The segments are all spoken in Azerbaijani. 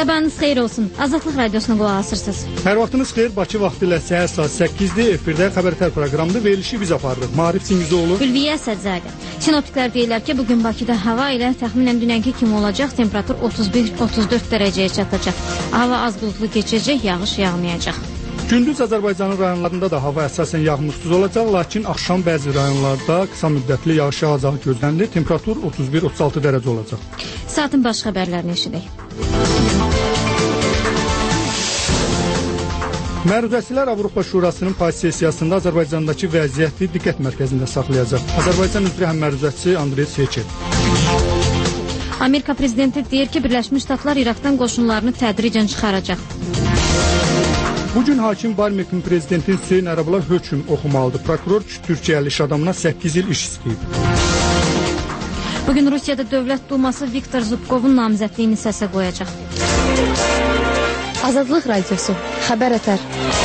Sabahınız xeyir olsun. Azadlıq Radiosuna qulaq asırsınız. Hər vaxtınız xeyir. Bakı vaxtı ilə səhər saat 8-də efirdə xəbərtər proqramında verilişi biz aparırıq. Maarif Singizoğlu, Ülviyə Sədzadə. Sinoptiklər deyirlər ki, bugün Bakıda hava ilə təxminən dünənki kimi olacaq. Temperatur 31-34 dərəcəyə çatacaq. Hava az buludlu keçəcək, yağış yağmayacaq. Gündüz Azərbaycanın rayonlarında da hava əsasən yağmursuz olacaq, lakin axşam bəzi rayonlarda qısa müddətli yağış yağacağı gözlənilir. Temperatur 31-36 dərəcə olacaq. Saatın baş xəbərlərini eşidək. Məruzəçilər Avropa Şurasının payız sessiyasında Azərbaycandakı vəziyyəti diqqət mərkəzində saxlayacaq. Azərbaycan üzrə həmməruzəçisi Andres Heçel. Amerika prezidenti deyir ki, Birləşmiş Ştatlar İraqdan qoşunlarını tədricən çıxaracaq. Bugün hakim Barmekin prezidentin Hüseyn Ərəbula hökm oxumalıdır. Prokuror Türkiyəli iş adamına 8 il iş istəyib. Bugün Rusiyada Dövlət Duması Viktor Zubkovun namizədliyini səsə qoyacaq. Azadlıq Radiosu, xəbər ətər.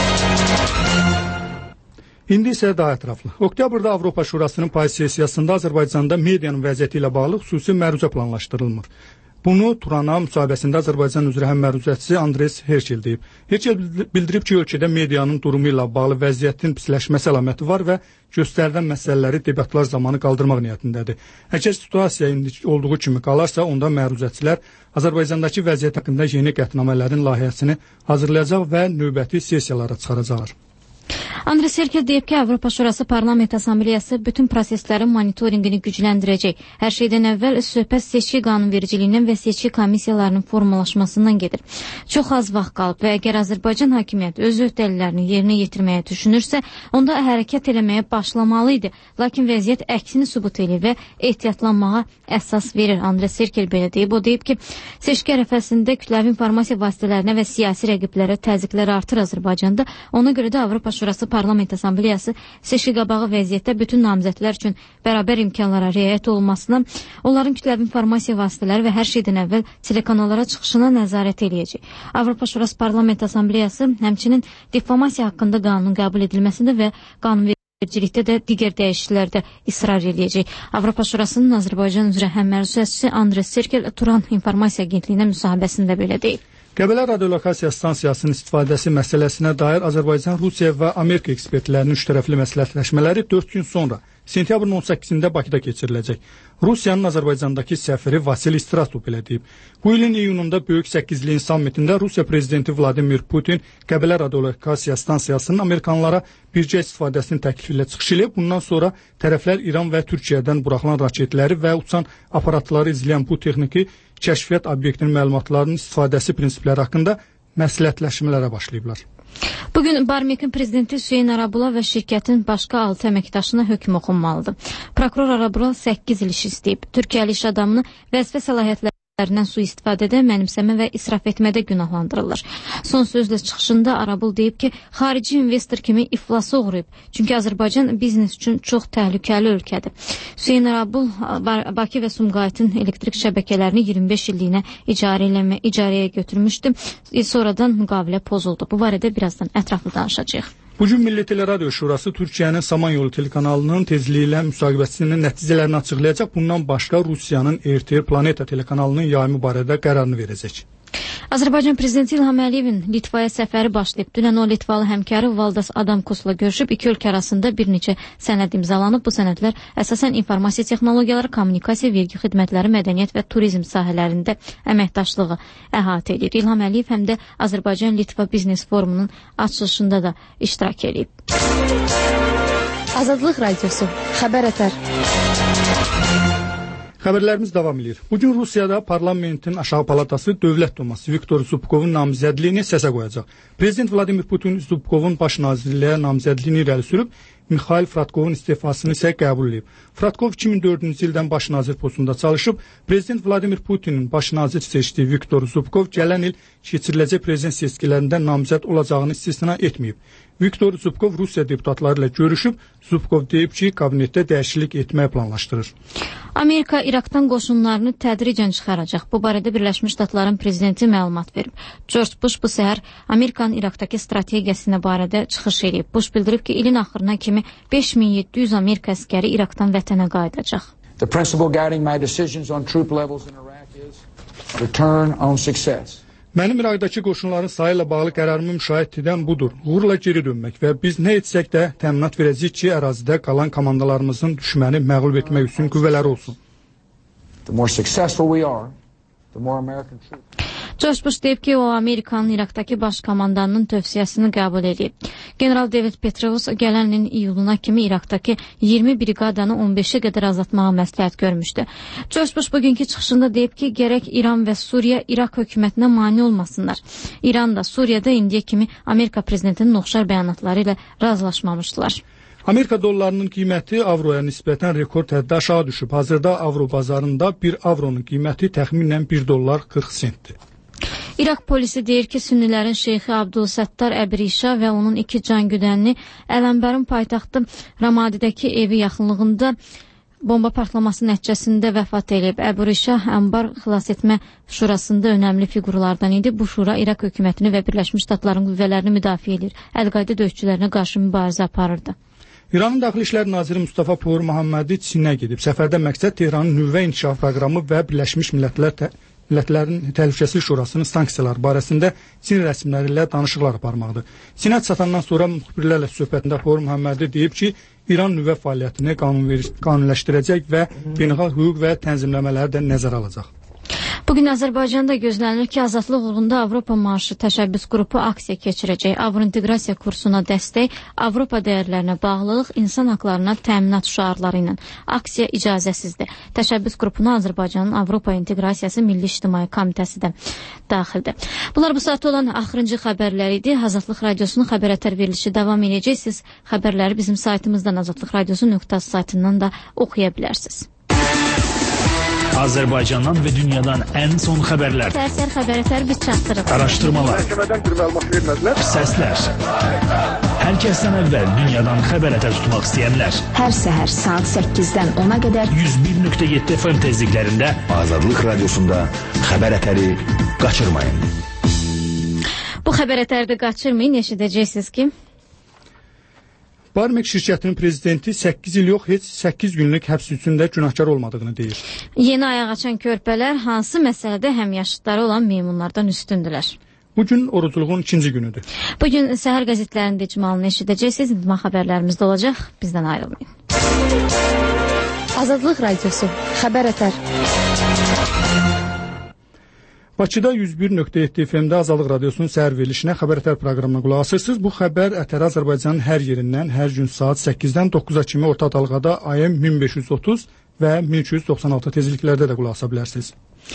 İndi isə daha ətraflı. Oktyabrda Avropa Şurasının payız sessiyasında Azərbaycanda medianın vəziyyəti ilə bağlı xüsusi məruzə planlaşdırılmır. Bunu Turana müsahibəsində Azərbaycan üzrə həmməruzəçisi Andres Heçel deyib. Heçel bildirib ki, ölkədə medianın durumu ilə bağlı vəziyyətin pisləşməsi əlaməti var və göstərilən məsələləri debatlar zamanı qaldırmaq niyyətindədir. Əgər situasiya indi olduğu kimi qalarsa, onda məruzəçilər Azərbaycandakı vəziyyət haqqında yeni qətnamələrin layihəsini hazırlayacaq və növbəti sessiyalara çıxaracaqlar. Andres Heçel deyib ki, Avropa Şurası Parlament Assambleyası bütün proseslərin monitoringini gücləndirəcək. Hər şeydən əvvəl söhbət seçki qanunvericiliyindən və seçki komissiyalarının formalaşmasından gedir. Çox az vaxt qalıb və əgər Azərbaycan hakimiyyəti öz öhdəliklərini yerinə yetirməyə düşünürsə, onda hərəkət eləməyə başlamalı idi. Lakin vəziyyət əksini sübut edir və ehtiyatlanmağa əsas verir. Andres Heçel belə deyib. O deyib ki, seçki ərəfəsində kütləvi informasiya vasitələrinə və siyasi rəqiblərə təzyiqlər artır Azərbaycanda. Ona görə də Avropa Şurası Parlament Assambleyası seçki qabağı vəziyyətdə bütün namizədlər üçün bərabər imkanlara riayət olmasına, onların kütləvi informasiya vasitələri və hər şeydən əvvəl telekanallara çıxışına nəzarət eləyəcək. Avropa Şurası Parlament Assambleyası həmçinin difamasiya haqqında qanunun qəbul edilməsində və qanunvericilikdə də digər dəyişikliklərdə israr eləyəcək. Avropa Şurasının Azərbaycan üzrə həmməruzəçisi Andres Heçel Turan İnformasiya Agentliyinə müsahibəsində belə deyib. Qəbələ radiolokasiya stansiyasının istifadəsi məsələsinə dair Azərbaycan, Rusiya və Amerika ekspertlərinin üçtərəfli məsləhətləşmələri 4 gün sonra, sentyabrın 18-də Bakıda keçiriləcək. Rusiyanın Azərbaycandakı səfiri Vasili Strasov belə deyib. Bu ilin iyununda Böyük Səkizliyin sammitində Rusiya prezidenti Vladimir Putin Qəbələ radiolokasiya stansiyasının Amerikanlara birgə istifadəsinin təklifi ilə çıxış edib. Bundan sonra tərəflər İran və Türkiyədən buraxılan raketləri və uçan aparatları izləyən bu texniki kəşfiyyat obyektinin məlumatlarının istifadəsi prinsipləri haqqında məsləhətləşmələrə başlayıblar. Bugün Barmekin prezidenti Hüseyn Ərəbula və şirkətin başqa 6 əməkdaşına hökm oxunmalıdır. Prokuror Ərəbula 8 il iş istəyib. Türkiyəli iş adamını vəzifə səlahiyyətlərindən sui-istifadədə, mənimsəmə və israf etmədə günahlandırırlar. Son sözlə çıxışında Ərəbul deyib ki, xarici investor kimi iflasa uğrayıb. Çünki Azərbaycan biznes üçün çox təhlükəli ölkədir. Hüseyn Ərəbul Bakı və Sumqayıtın elektrik şəbəkələrini 25 illiyinə icarəyə götürmüşdü. Sonradan müqavilə pozuldu. Bu barədə birazdan ətraflı danışacağıq. Bugün Milli Teleradio Şurası Türkiyənin Samanyolu telekanalının tezliyi ilə müsahibəsinin nəticələrini açıqlayacaq. Bundan başqa Rusiyanın RTR Planeta telekanalının yayımı barədə qərarını verəcək. Azərbaycan prezidenti İlham Əliyevin Litvaya səfəri başlayıb. Dünən o Litvalı həmkarı Valdas Adamkusla görüşüb. İki ölkə arasında bir neçə sənəd imzalanıb. Bu sənədlər əsasən informasiya texnologiyaları, kommunikasiya, vergi xidmətləri, mədəniyyət və turizm sahələrində əməkdaşlığı əhatə edir. İlham Əliyev həm də Azərbaycan-Litva Biznes Forumunun açılışında da iştirak edib. Azadlıq Radiosu, xəbər ətər. Xəbərlərimiz davam edir. Bugün Rusiyada parlamentin aşağı palatası Dövlət Duması Viktor Zubkovun namizədliyini səsə qoyacaq. Prezident Vladimir Putin Zubkovun baş nazirliyə namizədliyini irəli sürüb, Mikhail Fradkovun istifasını isə qəbul edib. Fradkov 2004-cü ildən baş nazir postunda çalışıb. Prezident Vladimir Putinin baş nazir seçdiyi Viktor Zubkov gələn il keçiriləcək prezident seçkilərində namizəd olacağını istisna etməyib. Viktor Zubkov Rusiya deputatları ilə görüşüb. Zubkov deyib ki, kabinetdə dəyişiklik etməyi planlaşdırır. Amerika İraqdan qoşunlarını tədricən çıxaracaq. Bu barədə Birləşmiş Ştatların prezidenti məlumat verib. George Bush bu səhər Amerikanın İraqdakı strategiyasına barədə çıxış edib. Bush bildirib ki, ilin axırına kimi 5700 Amerika əskəri İraqdan vətənə qayıdacaq. The principle guiding my decisions on troop levels in Iraq is return on success. Mənim İraqdakı qoşunların sayı ilə bağlı qərarımı müşahidə edən budur. Uğurla geri dönmək və biz nə etsək də təminat verəcəyik ki, ərazidə qalan komandalarımızın düşməni məğlub etmək üçün qüvvələri olsun. George Bush deyib ki, o Amerikanın İraqdakı baş komandanının tövsiyəsini qəbul edib. General David Petraeus gələn ilin iyuluna kimi İraqdakı 20 briqadanı 15-ə qədər azaltmağa məsləhət görmüşdü. George Bush bugünkü çıxışında deyib ki, gərək İran və Suriya İraq hökumətinə mane olmasınlar. İran da Suriyada indiyə kimi Amerika prezidentinin oxşar bəyanatları ilə razılaşmamışdılar. Amerika dollarının qiyməti avroya nisbətən rekord həddə aşağı düşüb. Hazırda avro bazarında 1 avronun qiyməti təxminən $1 40 sentdir. İraq polisi deyir ki, sünnilərin şeyxi Abdülsəttar Əbrişa və onun 2 can güdənini Ələmbərin paytaxtı Ramadidəki evi yaxınlığında bomba partlaması nəticəsində vəfat edib. Əbrişa Ənbar xilas etmə şurasında önəmli fiqurlardan idi. Bu şura İraq hökumətini və Birləşmiş Ştatların qüvvələrini müdafiə edir. Əl-Qayda döyüşçülərinə qarşı mübarizə aparırdı. İranın Daxili İşlər Naziri Mustafa Pur Muhammadi Çinə gedib. Səfərdə məqsəd Tehranın nüvə inkişaf proqramı və Birləşmiş Millətlərin Təhlükəsizlik Şurasının sanksiyalar barəsində Çin rəsmiləri ilə danışıqlar aparmaqdır. Çinə çatandan sonra müxbirlərlə söhbətində Pur Muhammadi deyib ki, İran nüvə fəaliyyətini qanuniləşdirəcək və beynəlxalq hüquq və tənzimləmələri də nəzərə alacaq. Bugün Azərbaycanda gözlənilir ki, Azadlıq uğrunda Avropa Marşı təşəbbüs qrupu aksiya keçirəcək. Avrointeqrasiya kursuna dəstək, Avropa dəyərlərinə bağlılıq, insan haqlarına təminat şüarları ilə. Aksiya icazəsizdir. Təşəbbüs qrupuna Azərbaycanın Avropa İnteqrasiyası Milli İctimai Komitəsi də daxildir. Bunlar bu saat olan axırıncı xəbərlər idi. Azadlıq Radiosunun xəbər ətər verilişi davam edəcək. Siz xəbərləri bizim saytımızdan azadlıqradiosu.az saytından da oxuya bilərsiniz. Azərbaycandan və dünyadan ən son xəbərlər. Səhər xəbər ətər biz çatdırırıq. Araşdırmalar. Səslər. Hər kəsdən əvvəl dünyadan xəbər ətər tutmaq istəyənlər. Hər səhər saat 8-dən 10-a qədər 101.7 FM tezliklərində Azadlıq Radiosunda xəbər ətəri qaçırmayın. Bu xəbər ətərdə qaçırmayın, eşidəcəksiniz ki, Barmek şirkətinin prezidenti 8 il yox, heç 8 günlük həbs üçündə günahkar olmadığını deyir. Yeni ayaq açan körpələr hansı məsələdə həmyaşıdları olan meymunlardan üstündülər? Bugün oruculuğun 2-ci günüdür. Bugün səhər qəzetlərində icmalını eşidəcəksiniz. İntibah xəbərlərimizdə olacaq. Bizdən ayrılmayın. Azadlıq Radiosu. Xəbər ətər. Bakıda 101.7 FM-də Azadlıq Radiosunun səhər verilişinə xəbər ətər proqramına qulaq asırsınız. Bu xəbər ətər Azərbaycanın hər yerindən hər gün saat 8-dən 9-a kimi orta dalğada AM 1530 və 1296 tezliklərdə də qulaq asa bilərsiniz.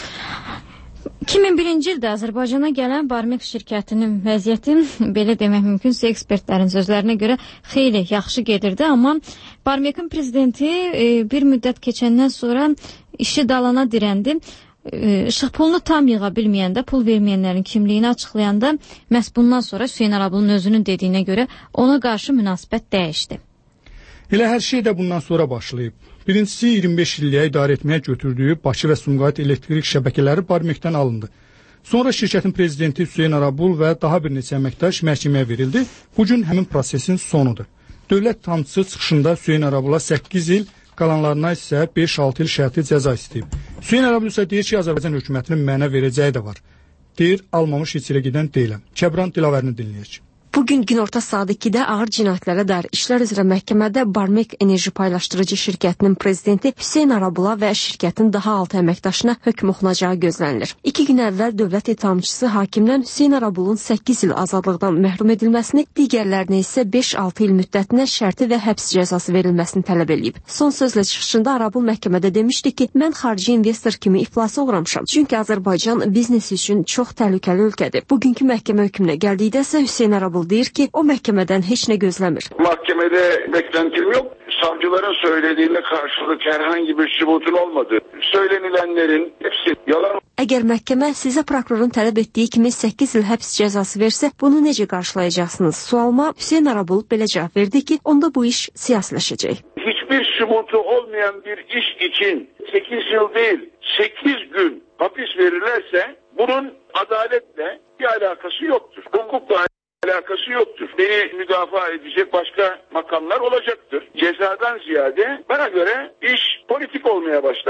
2001-ci ildə Azərbaycana gələn Barmek şirkətinin vəziyyəti, belə demək mümkünsə, ekspertlərin sözlərinə görə xeyli yaxşı gedirdi, amma Barmekin prezidenti bir müddət keçəndən sonra işi dalana dirəndi. İşıq pulunu tam yığa bilməyəndə, pul verməyənlərin kimliyini açıqlayanda, məhz bundan sonra Hüseyn Arabulun özünün dediyinə görə ona qarşı münasibət dəyişdi. Elə hər şey də bundan sonra başlayıb. Birincisi 25 illiyə idarə etməyə götürdüyü Bakı və Sumqayıt elektrik şəbəkələri Barmekdən alındı. Sonra şirkətin prezidenti Hüseyn Arabul və daha bir neçə əməkdaş məhkəməyə verildi. Bugün həmin prosesin sonudur. Dövlət ittihamçısı çıxışında Hüseyn Arabula 8 il, qalanlarına isə 5-6 il şərti cəza istəyib. Hüseyn Arabul isə deyir ki, Azərbaycan hökumətinin mənə verəcəyi də var. Deyir, almamış heç yerə gedən deyiləm. Kəbran Dilavərini dinləyək. Bugün günorta saat 2-də ağır cinayətlərə dair işlər üzrə məhkəmədə Barmek Enerji Paylaşdırıcı şirkətinin prezidenti Hüseyn Arabula və şirkətin daha altı əməkdaşına hökm oxunacağı gözlənilir. 2 gün əvvəl dövlət ittihamçısı hakimdən Hüseyn Arabulun 8 il azadlıqdan məhrum edilməsini, digərlərinə isə 5-6 il müddətinə şərti və həbs cəzası verilməsini tələb edib. Son sözlə çıxışında Arabul məhkəmədə demişdi ki, mən xarici investor kimi iflasa uğramışam. Çünki Azərbaycan biznesi üçün çox təhlükəli ölkədir. Bugünkü məhkəmə hökmünə gəldikdə isə Hüseyn Arabul deyir ki, o məhkəmədən heç nə gözləmir. Mahkemede beklentim yok. Savcıların söylediğine karşılık herhangi bir sübutun olmadı. Söylenilenlerin hepsi yalan. Əgər məhkəmə sizə prokurorun tələb etdiyi kimi 8 il həbs cəzası versə, bunu necə qarşılayacaqsınız? Sualıma Hüseyn Arabul belə cavab verdi ki, onda bu iş siyasiləşəcək. Hiçbir sübutu olmayan bir iş için 8 yıl değil 8 gün hapis verirlerse bunun adaletle bir alakası yoktur. Hukukla alakası yoktur. Beni müdafaa edecek başka makamlar olacaktır. Cezadan ziyade bana göre iş politik olmaya başlar.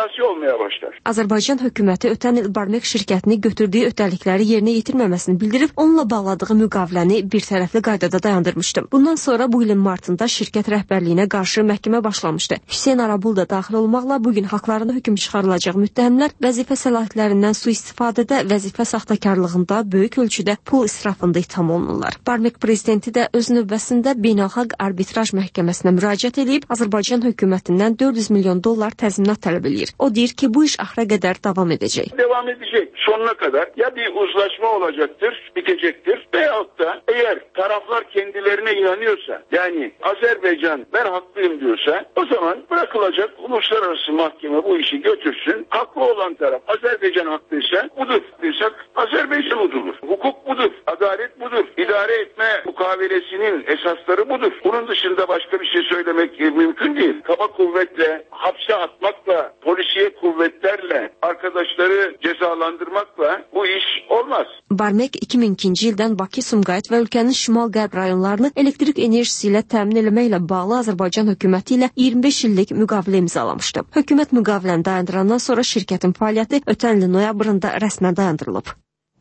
siyasi olmaya başlar. Azərbaycan hökuməti ötən il Barmek şirkətini götürdüyü öhdəlikləri yerinə yetirməməsini bildirib, onunla bağladığı müqaviləni bir tərəfli qaydada dayandırmışdı. Bundan sonra bu ilin martında şirkət rəhbərliyinə qarşı məhkəmə başlamışdı. Hüseyn Arabul da daxil olmaqla bugün haqlarında hökm çıxarılacaq müttəhimlər vəzifə səlahiyyətlərindən sui-istifadədə, vəzifə saxtakarlığında, böyük ölçüdə pul israfında itham olunurlar. Barmek prezidenti də öz növbəsində beynəlxalq arbitraj məhkəməsinə müraciət edib, Azərbaycan hökumətindən 400 milyon dollar təzminat tələb edir. O deyir ki, bu iş axıra qədər davam edəcək. Devam edecek. Sonuna kadar ya bir uzlaşma olacaktır, bitecektir veyahut da eğer taraflar kendilerine inanıyorsa, yani Azerbaycan ben haklıyım diyorsa, o zaman bırakılacak, uluslararası mahkeme bu işi götürsün. Haklı olan taraf Azerbaycan haklıysa budur. Haklıysak Azerbaycan budur. Hukuk budur. Adalet budur. İdare etme mukavelesinin esasları budur. Bunun dışında başka bir şey söylemek mümkün değil. Kaba kuvvetle, hapse atmakla, polisiye kuvvetlerle, arkadaşları cezalandırmakla bu iş olmaz. Barmek 2002-ci ildən Bakı, Sumqayıt və ölkənin şimal-qərb rayonlarını elektrik enerjisi ilə təmin etməklə bağlı Azərbaycan hökuməti ilə 25 illik müqavilə imzalamışdı. Hökumət müqaviləni dayandırandan sonra şirkətin fəaliyyəti ötən ilin noyabrında rəsmən dayandırılıb.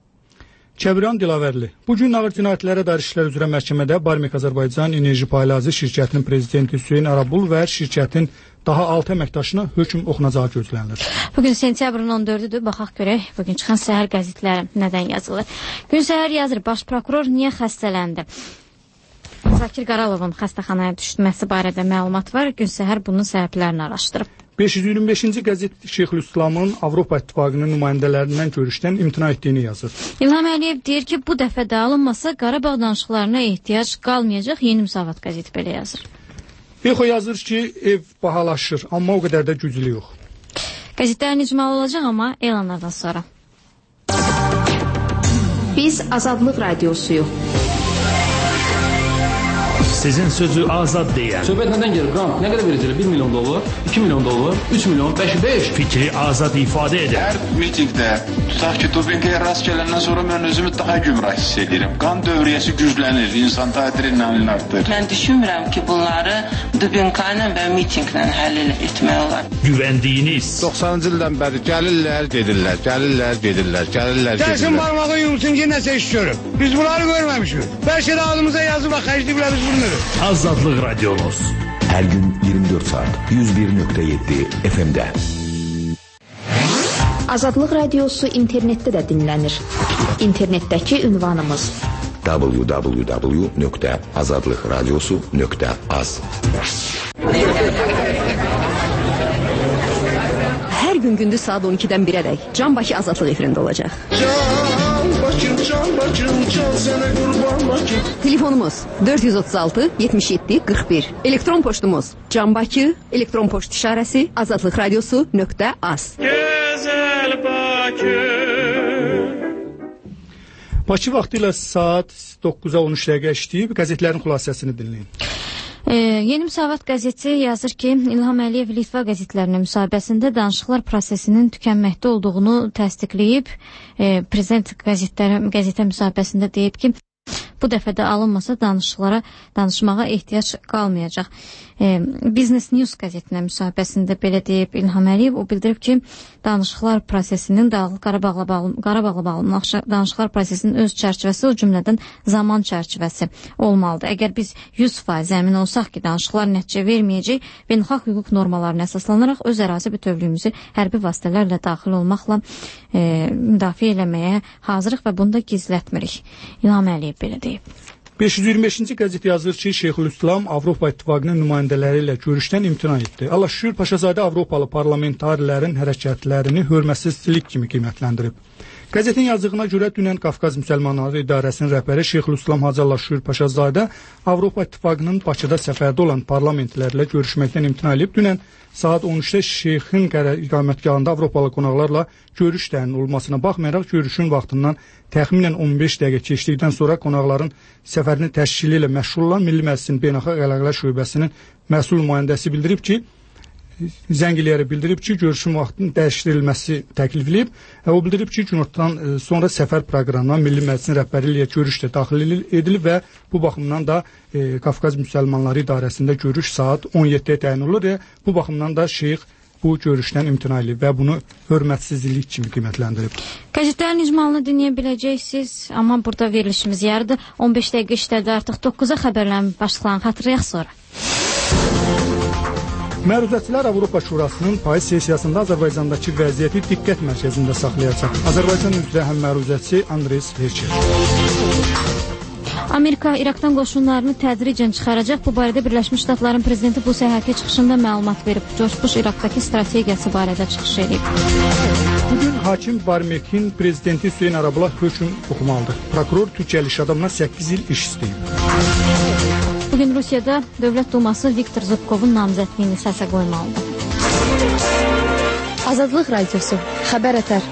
Kəbran Dilavərli. Bugün ağır cinayətlərə dair işlər üzrə məhkəmədə Barmek Azərbaycan Enerji Paylazı şirkətinin prezidenti Hüseyn Arabul və şirkətin daha 6 əməkdaşına hökm oxunacağı gözlənilir. Bugün sentyabrın 14-düdür. Baxaq görək, bugün çıxan səhər qəzetləri nədən yazılır. Gün səhər yazır, baş prokuror niyə xəstələndi? Zakir Qaralovun xəstəxanaya düşməsi barədə məlumat var. Gün səhər bunun səbəblərini araşdırıb. 525-ci qəzet Şeyxülislamın Avropa İttifaqının nümayəndələrindən görüşdən imtina etdiyini yazır. İlham Əliyev deyir ki, bu dəfə də alınmasa Qarabağ danışıqlarına ehtiyac qalmayacaq. Yeni Müsavat qəzeti belə yazır. Exo yazır ki, ev bahalaşır, amma o qədər də güclü yox. Qəzetlərin icmalı olacaq, amma elanlardan sonra. Biz Azadlıq Radiosuyuq. Sizin sözü azad deyən. Söhbət nədən gəlir? Qan, nə qədər verəcəklər? 1 milyon dollar, 2 milyon dollar, 3 milyon, 5. Fikri azad ifadə edən. Hər mitingdə, tutaq ki, Dubinqaya rast gələndən sonra mən özümü daha gümrah hiss edirəm. Qan dövriyyəsi güclənir, insan adrenalin artır. Mən düşünmürəm ki, bunları Dubinqa ilə və mitinqlə həll etmək olar. Güvəndiyiniz. 90-cı ildən bəri gəlirlər, gedirlər, gəlirlər, gedirlər, gəlirlər, gedirlər. Gəlsin barmağı yumsun ki, nəsə iş görür. Biz bunları görməmişik. Bəlkə də ağzımıza yazıb, xərcliyiblər biz bunu. Azadlıq Radiomuz. Hər gün 24 saat 101.7 FM-də. Azadlıq Radiosu internetdə də dinlənir. İnternetdəki ünvanımız www.azadlıqradiosu.az. Hər gün gündüz saat 12-dən 1-ədək Can Bakı Azadlıq efirində olacaq. Can sənə qurban Bakı. Telefonumuz 436 77 41. Elektron poçtumuz canbakı, elektron poçt işarəsi azadlıqradiosu.az. Gözəl Bakı. Bakı vaxtı ilə saat 9-a 13 dəqiqə işləyib, qəzetlərin xülasəsini dinləyin. Yeni Müsavat qəzeti yazır ki, İlham Əliyev Litva qəzetlərinin müsahibəsində danışıqlar prosesinin tükənməkdə olduğunu təsdiqləyib. Prezident qəzetə müsahibəsində deyib ki, bu dəfə də alınmasa danışmağa ehtiyac qalmayacaq. Business News qəzetinə müsahibəsində belə deyib İlham Əliyev. O bildirib ki, danışıqlar prosesinin Qarabağla bağlı danışıqlar prosesinin öz çərçivəsi, o cümlədən zaman çərçivəsi olmalıdır. Əgər biz 100% əmin olsaq ki, danışıqlar nəticə verməyəcək, beynəlxalq hüquq normalarına əsaslanaraq öz ərazi bütövlüyümüzü hərbi vasitələrlə daxil olmaqla müdafiə eləməyə hazırıq və bunu da gizlətmirik. İlham Əliyev belə deyib. 525-ci qəzet yazır ki, Şeyxülislam Avropa İttifaqının nümayəndələri ilə görüşdən imtina etdi. Allah-şükür, Paşazadə Avropalı parlamentarlərin hərəkətlərini hörmətsizlik kimi qiymətləndirib. Qəzetin yazdığına görə dünən Qafqaz Müsəlmanları İdarəsinin rəhbəri Şeyxülislam Hacı Allah-şükür Paşazadə Avropa İttifaqının Bakıda səfərdə olan parlamentlərlə görüşməkdən imtina edib. Dünən saat 13-də Şeyxin iqamətgahında Avropalı qonaqlarla görüş təyin olmasına baxmayaraq görüşün vaxtından təxminən 15 dəqiqə keçdikdən sonra qonaqların səfərini təşkili ilə məşğul olan Milli Məclisin Beynəlxalq Əlaqələr Şöbəsinin məsul nümayəndəsi zəng eləyərək bildirib ki, görüşün vaxtının dəyişdirilməsi təklif edilib. O bildirib ki, günortadan sonra səfər proqramına Milli Məclisin rəhbəri ilə görüş də daxil edilib və bu baxımdan da Qafqaz Müsəlmanları İdarəsində görüş saat 17-yə təyin olunur. Bu baxımdan da Şeyx bu görüşdən imtina edib və bunu hörmətsizlik kimi qiymətləndirib. Qəzetlərin icmalını dinləyə biləcəksiniz, amma burada verilişimiz yarıdır. 15 dəqiqə işlədi, artıq 9-a xəbərlərin başlıqlarını xatırlayaq sonra. Məruzəçilər Avropa Şurasının payız sessiyasında Azərbaycandakı vəziyyəti diqqət mərkəzində saxlayacaq. Azərbaycan üzrə həm məruzəçi Andres Herçer. Amerika İraqdan qoşunlarını tədricən çıxaracaq. Bu barədə Birləşmiş Ştatların prezidenti bu səyahətə çıxışında məlumat verib. George Bush İraqdakı strategiyası barədə çıxış edib. Bugün hakim Barmekin prezidenti Hüseyn Arabula hökm oxumalıdır. Prokuror Türkiyəli iş adamına 8 il iş istəyib. Bugün Rusiyada Dövlət Duması Viktor Zubkovun namzədliyini səsə qoymalıdır. Azadlıq Radiosu, Xəbər Ətər.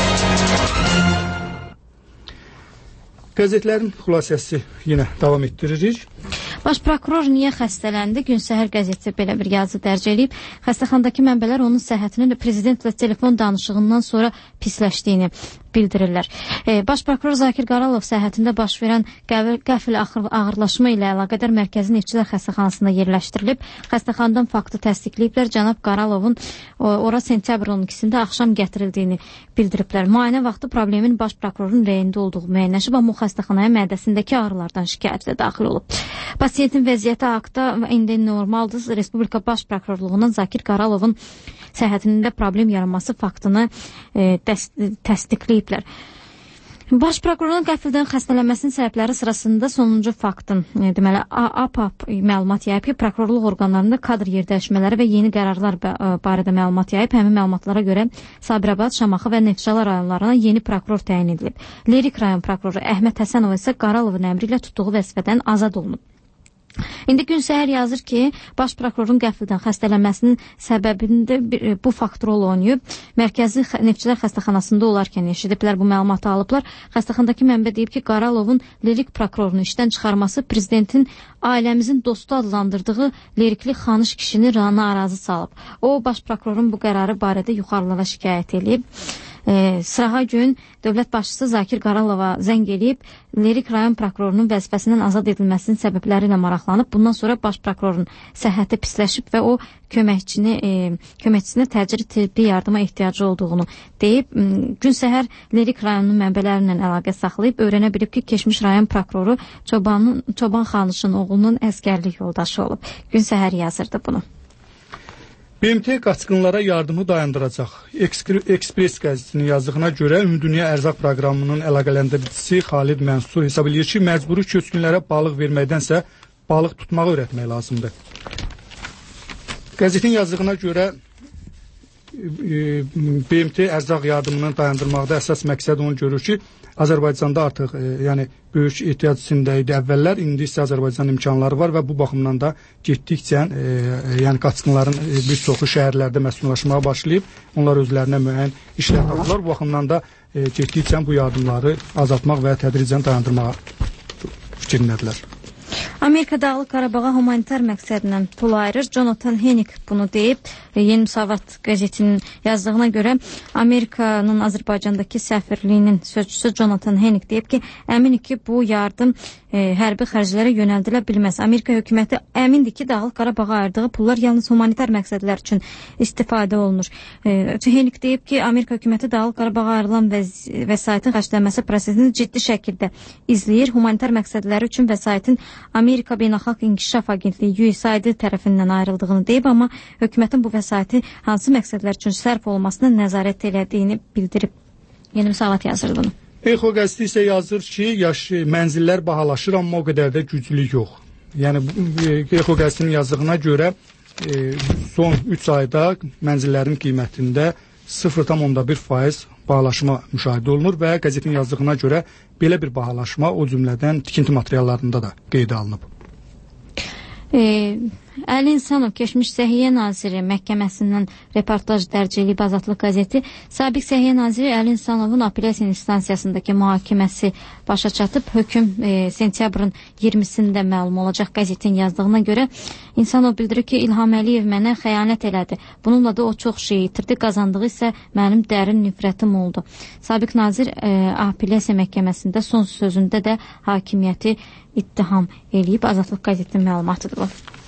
Qəzetlərin xülasəsi yenə davam etdiririk. Baş prokuror niyə xəstələndi? Gün səhər qəzeti belə bir yazı dərc edib. Xəstəxanadakı mənbələr onun səhhətinin prezidentlə telefon danışığından sonra pisləşdiyini bildirirlər. Baş prokuror Zakir Qaralov səhhətində baş verən qəfil ağırlaşma ilə əlaqədar mərkəzi Neftçilər xəstəxanasında yerləşdirilib. Xəstəxanadan faktı təsdiqləyiblər. Cənab Qaralovun ora sentyabrın 12-sində axşam gətirildiyini bildiriblər. Müayinə vaxtı problemin baş prokurorun reyində olduğu müəyyənləşib, amma o xəstəxanaya mədəsindəki ağrılardan şikayətlə daxil olub. Pasiyentin vəziyyəti haqda indi normaldır. Respublika Baş Prokurorluğundan Zakir Qaralovun səhhətində problem yaranması faktını təsdiqləyiblər. Baş prokurorun qəfildən xəstələnməsinin səbəbləri sırasında sonuncu faktın, deməli APAP məlumat yayıb ki, prokurorluq orqanlarında kadr yerdəyişmələri və yeni qərarlar barədə məlumat yayıb. Həmin məlumatlara görə Sabirabad, Şamaxı və Neftçala rayonlarına yeni prokuror təyin edilib. Lerik rayon prokuroru Əhməd Həsənov isə Qaralovun əmri ilə tutduğu vəzifədən azad olunub. İndi gün səhər yazır ki, baş prokurorun qəfildən xəstələnməsinin səbəbində bu faktor rol oynayıb. Mərkəzi Neftçilər xəstəxanasında olarkən eşidiblər, bu məlumatı alıblar. Xəstəxanadakı mənbə deyib ki, Qaralovun lirik prokurorunu işdən çıxarması prezidentin ailəmizin dostu adlandırdığı lirikli xanış kişini narazı salıb. O, baş prokurorun bu qərarı barədə yuxarılara şikayət edib. Sırağa gün dövlət başçısı Zakir Qaralova zəng edib, lirik rayon prokurorunun vəzifəsindən azad edilməsinin səbəbləri ilə maraqlanıb. Bundan sonra baş prokurorun səhhəti pisləşib və o köməkçisinə təcili tibbi yardıma ehtiyacı olduğunu deyib. Gün səhər lirik rayonunun mənbələrlə əlaqə saxlayıb, öyrənə bilib ki, keçmiş rayon prokuroru Çoban Xanışın oğlunun əskərlik yoldaşı olub. Gün səhər yazırdı bunu. BMT qaçqınlara yardımı dayandıracaq. Ekspres qəzetinin yazdığına görə Ümumdünya Ərzaq Proqramının əlaqələndiricisi Xalid Mənsur hesab edir ki, məcburi köçkünlərə balıq verməkdənsə balıq tutmağı öyrətmək lazımdır. Qəzetin yazdığına görə BMT ərzaq yardımını dayandırmaqda əsas məqsəd onu görür ki, Azərbaycanda artıq böyük ehtiyac içində idi əvvəllər, indi isə Azərbaycan imkanları var və bu baxımdan da getdikcə qaçqınların bir çoxu şəhərlərdə məskunlaşmağa başlayıb, onlar özlərinə müəyyən işlər tapırlar. Bu baxımdan da getdikcə bu yardımları azaltmaq və tədricən dayandırmağa fikrindədirlər. Amerika Dağlıq Qarabağa humanitar məqsədlə pul ayırır. Jonathan Hennick bunu deyib. Yeni Müsavat qəzetinin yazdığına görə Amerikanın Azərbaycandakı səfirliyinin sözçüsü Jonathan Hennick deyib ki, əminik ki, bu yardım hərbi xərclərə yönəldilə bilməz. Amerika hökuməti əmindir ki, Dağlıq Qarabağa ayırdığı pullar yalnız humanitar məqsədlər üçün istifadə olunur. Hennick deyib ki, Amerika hökuməti Dağlıq Qarabağa ayrılan vəsaitin xərclənməsi prosesini ciddi şəkildə izləyir. Humanitar məqsədləri üçün vəsaitin Amerika Beynəlxalq İnkişaf Agentliyi USAID tərəfindən ayrıldığını deyib, amma hökumətin bu vəsaiti hansı məqsədlər üçün sərf olmasına nəzarət elədiyini bildirib. Yeni Müsavat yazır bunu. Exo qəzeti isə yazır ki, mənzillər bahalaşır, amma o qədər də güclü yox. Yəni, Exo qəzetinin yazdığına görə son 3 ayda mənzillərin qiymətində 0,1% bahalaşma müşahidə olunur və qəzetin yazdığına görə belə bir bahalaşma o cümlədən tikinti materiallarında da qeydə alınıb. Əli İnsanov keçmiş Səhiyyə Naziri məhkəməsindən reportaj dərc edib Azadlıq qəzeti. Sabiq Səhiyyə Naziri Əli İnsanovun apellyasiya instansiyasındakı mühakiməsi başa çatıb. Hökm sentyabrın 20-sində məlum olacaq. Qəzetin yazdığına görə İnsanov bildirir ki, İlham Əliyev mənə xəyanət elədi. Bununla da o çox şey itirdi. Qazandığı isə mənim dərin nifrətim oldu. Sabiq nazir apellyasiya məhkəməsində son sözündə də hakimiyyəti ittiham eləyib. Azadlıq qəzetinin məlumatıdır bu.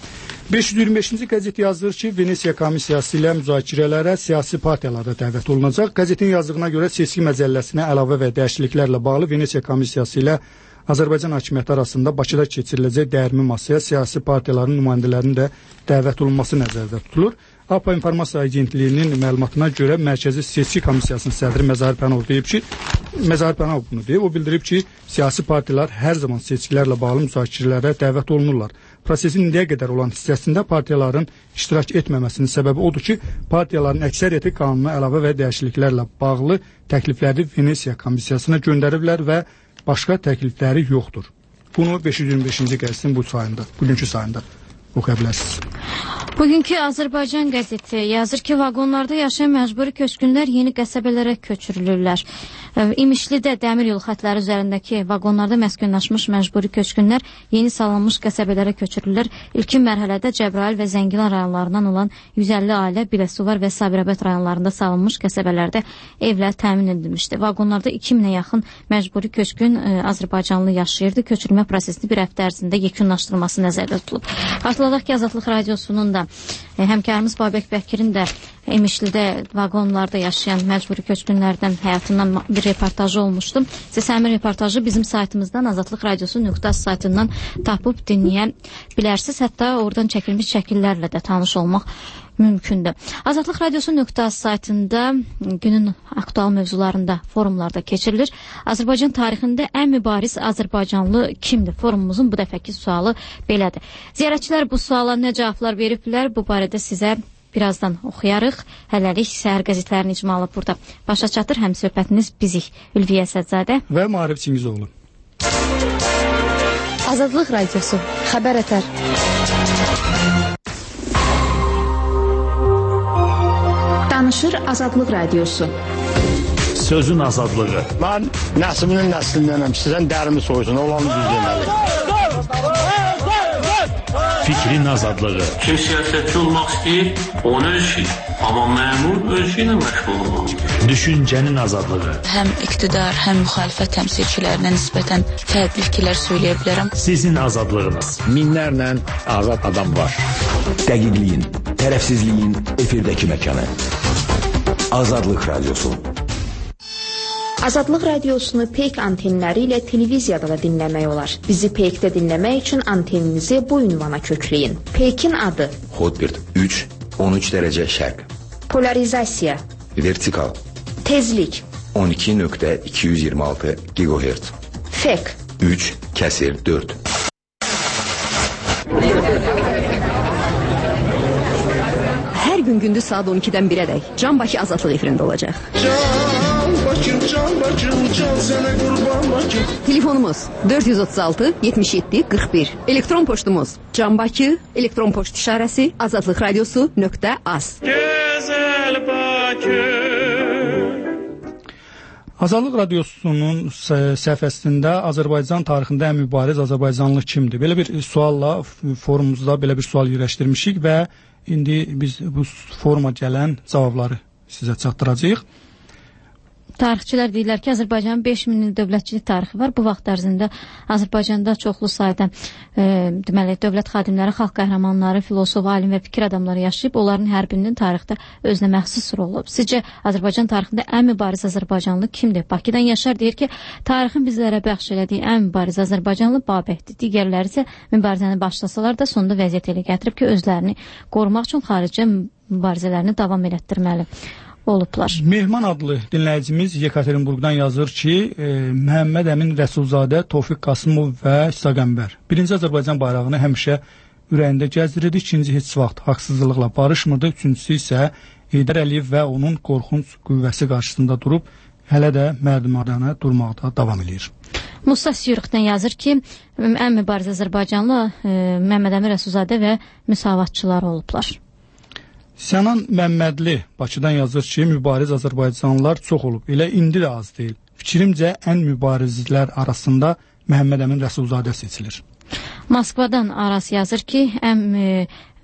525-ci qəzet yazır ki, Venesiya komissiyası ilə müzakirələrə siyasi partiyalarda dəvət olunacaq. Qəzetin yazdığına görə seçki məcəlləsinə əlavə və dəyişikliklərlə bağlı Venesiya komissiyası ilə Azərbaycan hakimiyyəti arasında Bakıda keçiriləcək dəyirmi masaya siyasi partiyaların nümayəndələrinin də dəvət olunması nəzərdə tutulur. APA İnformasiya Agentliyinin məlumatına görə Mərkəzi Seçki Komissiyasının sədri Məzahir Pənov deyib ki, Məzahir Pənov bunu deyib, o bildirib ki, siyasi partiyalar hər zaman seçkilərlə bağlı müzakirələrə dəvət olunurlar. Prosesin indiyə qədər olan hissəsində partiyaların iştirak etməməsinin səbəbi odur ki, partiyaların əksəriyyəti qanuna əlavə və dəyişikliklərlə bağlı təklifləri Venesiya Komissiyasına göndəriblər və başqa təklifləri yoxdur. Bunu 525-ci qəzetin bugünkü sayında oxuya bilərsiniz. Bugünkü Azərbaycan qəzeti yazır ki, vaqonlarda yaşayan məcburi köçkünlər yeni qəsəbələrə köçürülürlər. İmişlidə dəmir yolu xətləri üzərindəki vaqonlarda məskunlaşmış məcburi köçkünlər yeni salınmış qəsəbələrə köçürülürlər. İlkin mərhələdə Cəbrayıl və Zəngilan rayonlarından olan 150 ailə Biləsuvar və Sabirabad rayonlarında salınmış qəsəbələrdə evlər təmin edilmişdi. Vaqonlarda 2000-ə yaxın məcburi köçkün Azərbaycanlı yaşayırdı. Köçürülmə prosesini bir həftə ərzində yekunlaşdırılması nəzərdə tutulub. Xatırladaq ki, Azadlıq Radiosunun da həmkarımız Babək Bəkirin də İmişlidə vaqonlarda yaşayan məcburi köçkünlərdən həyatından bir reportajı olmuşdu. Siz həmin reportajı bizim saytımızdan Azadlıq Radiosu.az saytından tapıb dinləyə bilərsiniz. Hətta oradan çəkilmiş şəkillərlə də tanış olmaq mümkündür. Azadlıq Radiosu.az saytında günün aktual mövzularında forumlarda keçirilir. Azərbaycan tarixində ən mübariz Azərbaycanlı kimdir? Forumumuzun bu dəfəki sualı belədir. Ziyarətçilər bu suala nə cavablar veriblər? Bu barədə sizə birazdan oxuyarıq. Hələlik səhər qəzetlərinin icmalı burada başa çatır. Həm söhbətiniz bizik Ülviyə Sədzadə və Maarif Çingizoğlu. Azadlıq Radiosu. Xəbər ətər. Danışır Azadlıq Radiosu. Sözün azadlığı. Mən nəslinin nəslindənəm. Sizdən dərimi soysun. Olanı düz deməli. Fikrin azadlığı. Kim siyasətçi olmaq istəyir, onu öz işi. Amma məmur öz işi ilə məşğul olmalıdır. Düşüncənin azadlığı. Həm iqtidar, həm müxalifət təmsilçilərinə nisbətən fərqli fikirlər söyləyə bilərəm. Sizin azadlığınız. Minlərlə azad adam var. Dəqiqliyin, tərəfsizliyin efirdəki məkanı. Azadlıq Radiosu. Azadlıq Radiosunu Peyk antenləri ilə televiziyada da dinləmək olar. Bizi Peykdə dinləmək üçün anteninizi bu ünvana kökləyin. Peykin adı: Hotbird 3, 13 dərəcə şərq. Polarizasiya: Vertikal. Tezlik: 12.226 GHz. Fek: 3/4. Hər gün gündüz saat 12-dən 1-ədək Can Bakı Azadlıq efirində olacaq. Can Bakım, sənə qurban Bakım. Telefonumuz 436 77 41. Elektron poçtumuz canbaki, elektron poçt işarəsi azadlıqradiosu.az. Gözəl Bakım. Azadlıq Radiosunun səhifəsində Azərbaycan tarixində ən mübariz Azərbaycanlı kimdir? Belə bir sualla forumumuzda belə bir sual yerləşdirmişik və indi biz bu foruma gələn cavabları sizə çatdıracağıq. Tarixçilər deyirlər ki, Azərbaycanın 5000 il dövlətçilik tarixi var. Bu vaxt ərzində Azərbaycanda çoxlu sayda deməli dövlət xadimləri, xalq qəhrəmanları, filosof, alim və fikir adamları yaşayıb. Onların hər birinin tarixdə özünə məxsus rolu olub. Sizcə Azərbaycan tarixində ən mübariz Azərbaycanlı kimdir? Bakıdan Yaşar deyir ki, tarixin bizlərə bəxş elədiyi ən mübariz Azərbaycanlı Babəkdir. Digərləri isə mübarizəni başlasalar da sonunda vəziyyət elə gətirib ki, özlərini qorumaq üçün xaricə mübarizələrini davam elətdirməli olublar. Mehman adlı dinləyicimiz Yekaterinburqdan yazır ki, Məhəmməd Əmin Rəsulzadə, Tofiq Qasımov və İsaqəmbər birinci Azərbaycan bayrağını həmişə ürəyində gəzdirirdi, ikinci heç vaxt haqsızlıqla barışmırdı, üçüncüsü isə Heydər Əliyev və onun qorxunc qüvvəsi qarşısında durub hələ də mərdimədənə durmaqda davam edir. Musa Siyurqdan yazır ki, ən mübariz Azərbaycanlı Məhəmməd Əmin Rəsulzadə və müsavatçılar olublar. Sənan Məmmədli Bakıdan yazır ki, mübariz Azərbaycanlılar çox olub, elə indi də az deyil. Fikrimcə ən mübarizlər arasında Məhəmməd Əmin Rəsulzadə seçilir. Moskvadan Aras yazır ki,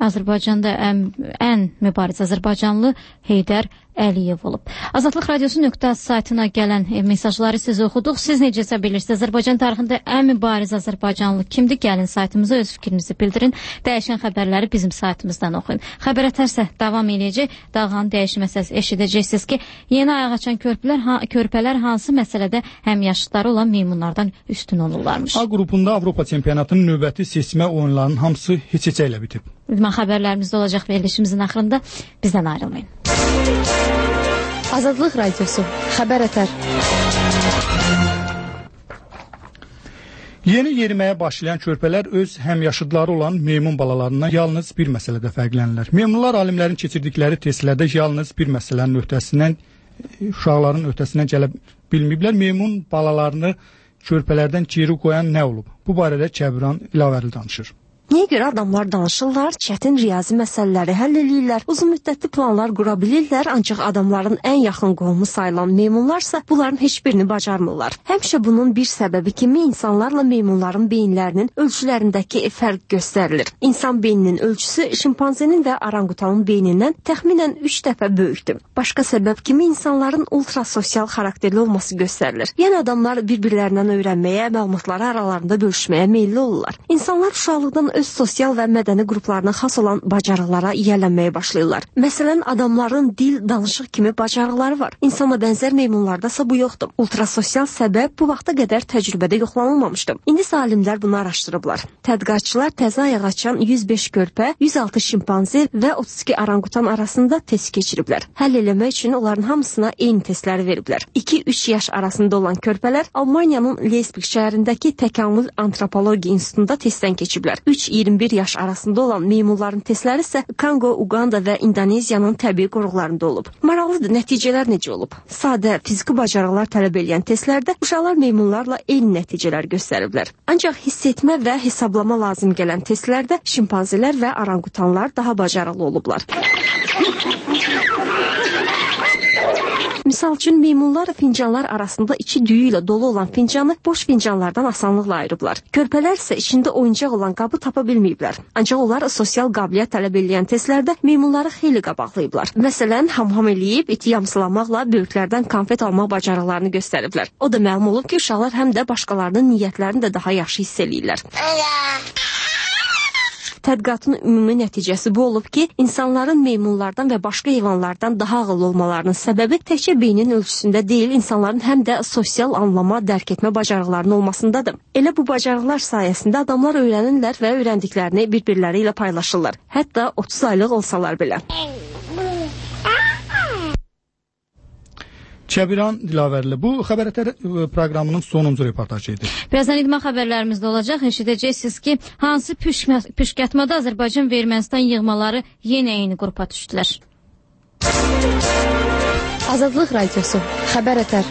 Azərbaycanda ən mübariz Azərbaycanlı Heydər Əliyev olub. Azadlıq Radiosu saytına gələn mesajları siz oxuduq. Siz necəsə bilirsiniz, Azərbaycan tarixində ən mübariz Azərbaycanlı kimdir? Gəlin saytımıza öz fikrinizi bildirin. Dəyişən xəbərləri bizim saytımızdan oxuyun. Xəbər ətərsə davam edəcək. Dalğanın dəyişməsi eşidəcəksiniz ki, yeni ayaq açan körpələr hansı məsələdə həmyaşıdları olan meymunlardan üstün olurlarmış. A qrupunda Avropa çempionatının növbəti seçmə oyunlarının hamısı heç-heçə ilə bitib. İdman xəbərlərimizdə olacaq verilişimizin axırında bizdən ayrılmayın. Azadlıq Radiosu, xəbər ətər. Yeni yeriməyə başlayan körpələr öz həmyaşıdları olan meymun balalarından yalnız bir məsələdə fərqlənirlər. Meymunlar alimlərin keçirdikləri testlərdə yalnız bir məsələnin öhdəsindən, uşaqların öhdəsindən gələ bilməyiblər. Meymun balalarını körpələrdən geri qoyan nə olub? Bu barədə Kəbiran İlavəli danışır. Niyə görə adamlar danışırlar, çətin riyazi məsələləri həll edirlər, uzun müddətli planlar qura bilirlər, ancaq adamların ən yaxın qohumu sayılan meymunlarsa bunların heç birini bacarmırlar. Həmişə bunun bir səbəbi kimi insanlarla meymunların beyinlərinin ölçülərindəki fərq göstərilir. İnsan beyninin ölçüsü şimpanzenin və oranqutanın beynindən təxminən 3 dəfə böyükdür. Başqa səbəb kimi insanların ultrasosial xarakterli olması göstərilir. Yəni adamlar bir-birlərindən öyrənməyə, məlumatları aralarında bölüşməyə meyilli olurlar. İnsanlar uşaqlıqdan öz sosial və mədəni qruplarına xas olan bacarıqlara yiyələnməyə başlayırlar. Məsələn, adamların dil, danışıq kimi bacarıqları var. İnsana bənzər meymunlardasa bu yoxdur. Ultrasosial səbəb bu vaxta qədər təcrübədə yoxlanılmamışdı. İndi alimlər bunu araşdırıblar. Tədqiqatçılar təzə ayaq açan 105 körpə, 106 şimpanze və 32 oranqutan arasında test keçiriblər. Həll eləmək üçün onların hamısına eyni testləri veriblər. 2-3 yaş arasında olan körpələr Almaniyanın Leipzig şəhərindəki təkamül antropologiya institutunda testdən keçiblər. 3-21 yaş arasında olan meymunların testləri isə Kongo, Uganda və İndoneziyanın təbii qoruqlarında olub. Maraqlıdır, nəticələr necə olub? Sadə fiziki bacarıqlar tələb edən testlərdə uşaqlar meymunlarla eyni nəticələr göstəriblər. Ancaq hiss etmə və hesablama lazım gələn testlərdə şimpanzelər və oranqutanlar daha bacarıqlı olublar. Misal üçün, meymunlar fincanlar arasında içi düyü ilə dolu olan fincanı boş fincanlardan asanlıqla ayırıblar. Körpələr isə içində oyuncaq olan qabı tapa bilməyiblər. Ancaq onlar sosial qabiliyyət tələb edən testlərdə meymunları xeyli qabaqlayıblar. Məsələn, ham-ham eləyib, iti yamsılamaqla böyüklərdən konfet almaq bacarıqlarını göstəriblər. O da məlum olub ki, uşaqlar həm də başqalarının niyyətlərini də daha yaxşı hiss eləyirlər. Tədqiqatın ümumi nəticəsi bu olub ki, insanların meymunlardan və başqa heyvanlardan daha ağıllı olmalarının səbəbi təkcə beynin ölçüsündə deyil, insanların həm də sosial anlama, dərk etmə bacarıqlarının olmasındadır. Elə bu bacarıqlar sayəsində adamlar öyrənirlər və öyrəndiklərini bir-birləri ilə paylaşırlar. Hətta 30 aylıq olsalar belə. Kəbiran Dilavərli. Bu Xəbər ətər proqramının sonuncu reportajı idi. Birazdan idman xəbərlərimizdə olacaq. Eşidəcəksiniz ki, hansı püşkətmada Azərbaycan və Ermənistan yığmaları yenə eyni qrupa düşdülər. Azadlıq Radiosu, Xəbər ətər.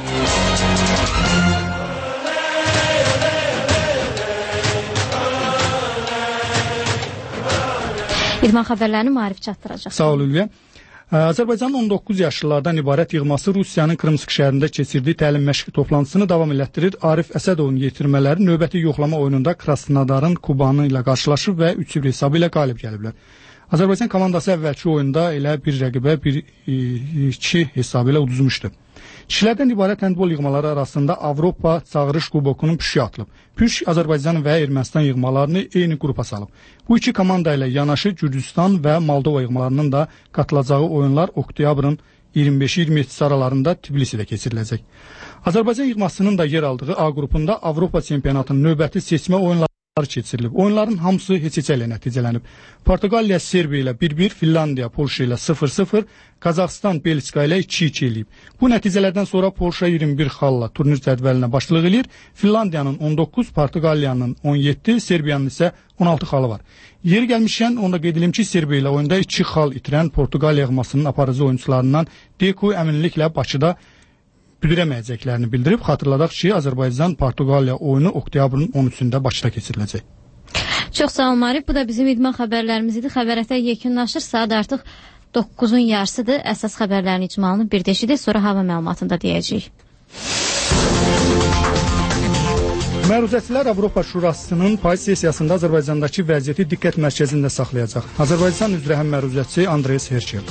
İdman xəbərlərini Maarif çatdıracaq. Sağ ol Ülviyə. Azərbaycanın 19 yaşlılardan ibarət yığması Rusiyanın Krımsk şəhərində keçirdiyi təlim məşqi toplantısını davam elətdirir. Arif Əsədovun yetirmələri növbəti yoxlama oyununda Krasnodarın Kubanı ilə qarşılaşıb və 3-0 hesabı ilə qalib gəliblər. Azərbaycan komandası əvvəlki oyunda elə bir rəqibə 1-2 hesabı ilə uduzmuşdu. Kişilərdən ibarət handbol yığmaları arasında Avropa çağırış kubokunun püşü atılıb. Püş Azərbaycan və Ermənistan yığmalarını eyni qrupa salıb. Bu iki komanda ilə yanaşı Gürcüstan və Moldova yığmalarının da qatılacağı oyunlar oktyabrın 25-27 aralarında Tbilisidə keçiriləcək. Azərbaycan yığmasının da yer aldığı A qrupunda Avropa çempionatının növbəti seçmə oyunları keçirilib. Oyunların hamısı heç-heçə ilə nəticələnib. Portuqaliya Serbiya ilə 1-1, Finlandiya Polşa ilə 0-0, Qazaxıstan Belçika ilə 2-2 eləyib. Bu nəticələrdən sonra Polşa 21 xalla turnir cədvəlinə başçılıq eləyir. Finlandiyanın 19, Portuqaliyanın 17, Serbiyanın isə 16 xalı var. Yeri gəlmişkən onda qeyd edim ki, Serbiya ilə oyunda 2 xal itirən Portuqaliya yığmasının aparıcı oyuncularından Deku əminliklə Bakıda bildirəməyəcəklərini bildirib. Xatırladaq ki, Azərbaycan-Portuqaliya oyunu oktyabrın 13-də Bakıda keçiriləcək. Çox sağ olun Marif. Bu da bizim idman xəbərlərimiz idi. Xəbərətə yekunlaşır. Saat artıq 9-un yarısıdır. Əsas xəbərlərin icmalını bir deşidir. Sonra hava məlumatında deyəcəyik. Məruzəçilər Avropa Şurasının payız sessiyasında Azərbaycandakı vəziyyəti diqqət mərkəzində saxlayacaq. Azərbaycan üzrə həm məruzəçi Andres Herçel.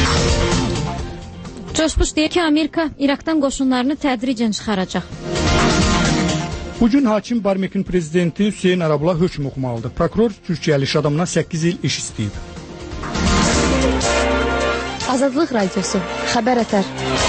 George Bush deyir ki, Amerika İraqdan qoşunlarını tədricən çıxaracaq. Bugün hakim Barmekin prezidenti Hüseyn Arabula hökm oxumalıdır. Prokuror Türkiyəli iş adamına 8 il iş istəyib. Azadlıq Radiosu, Xəbər Ətər.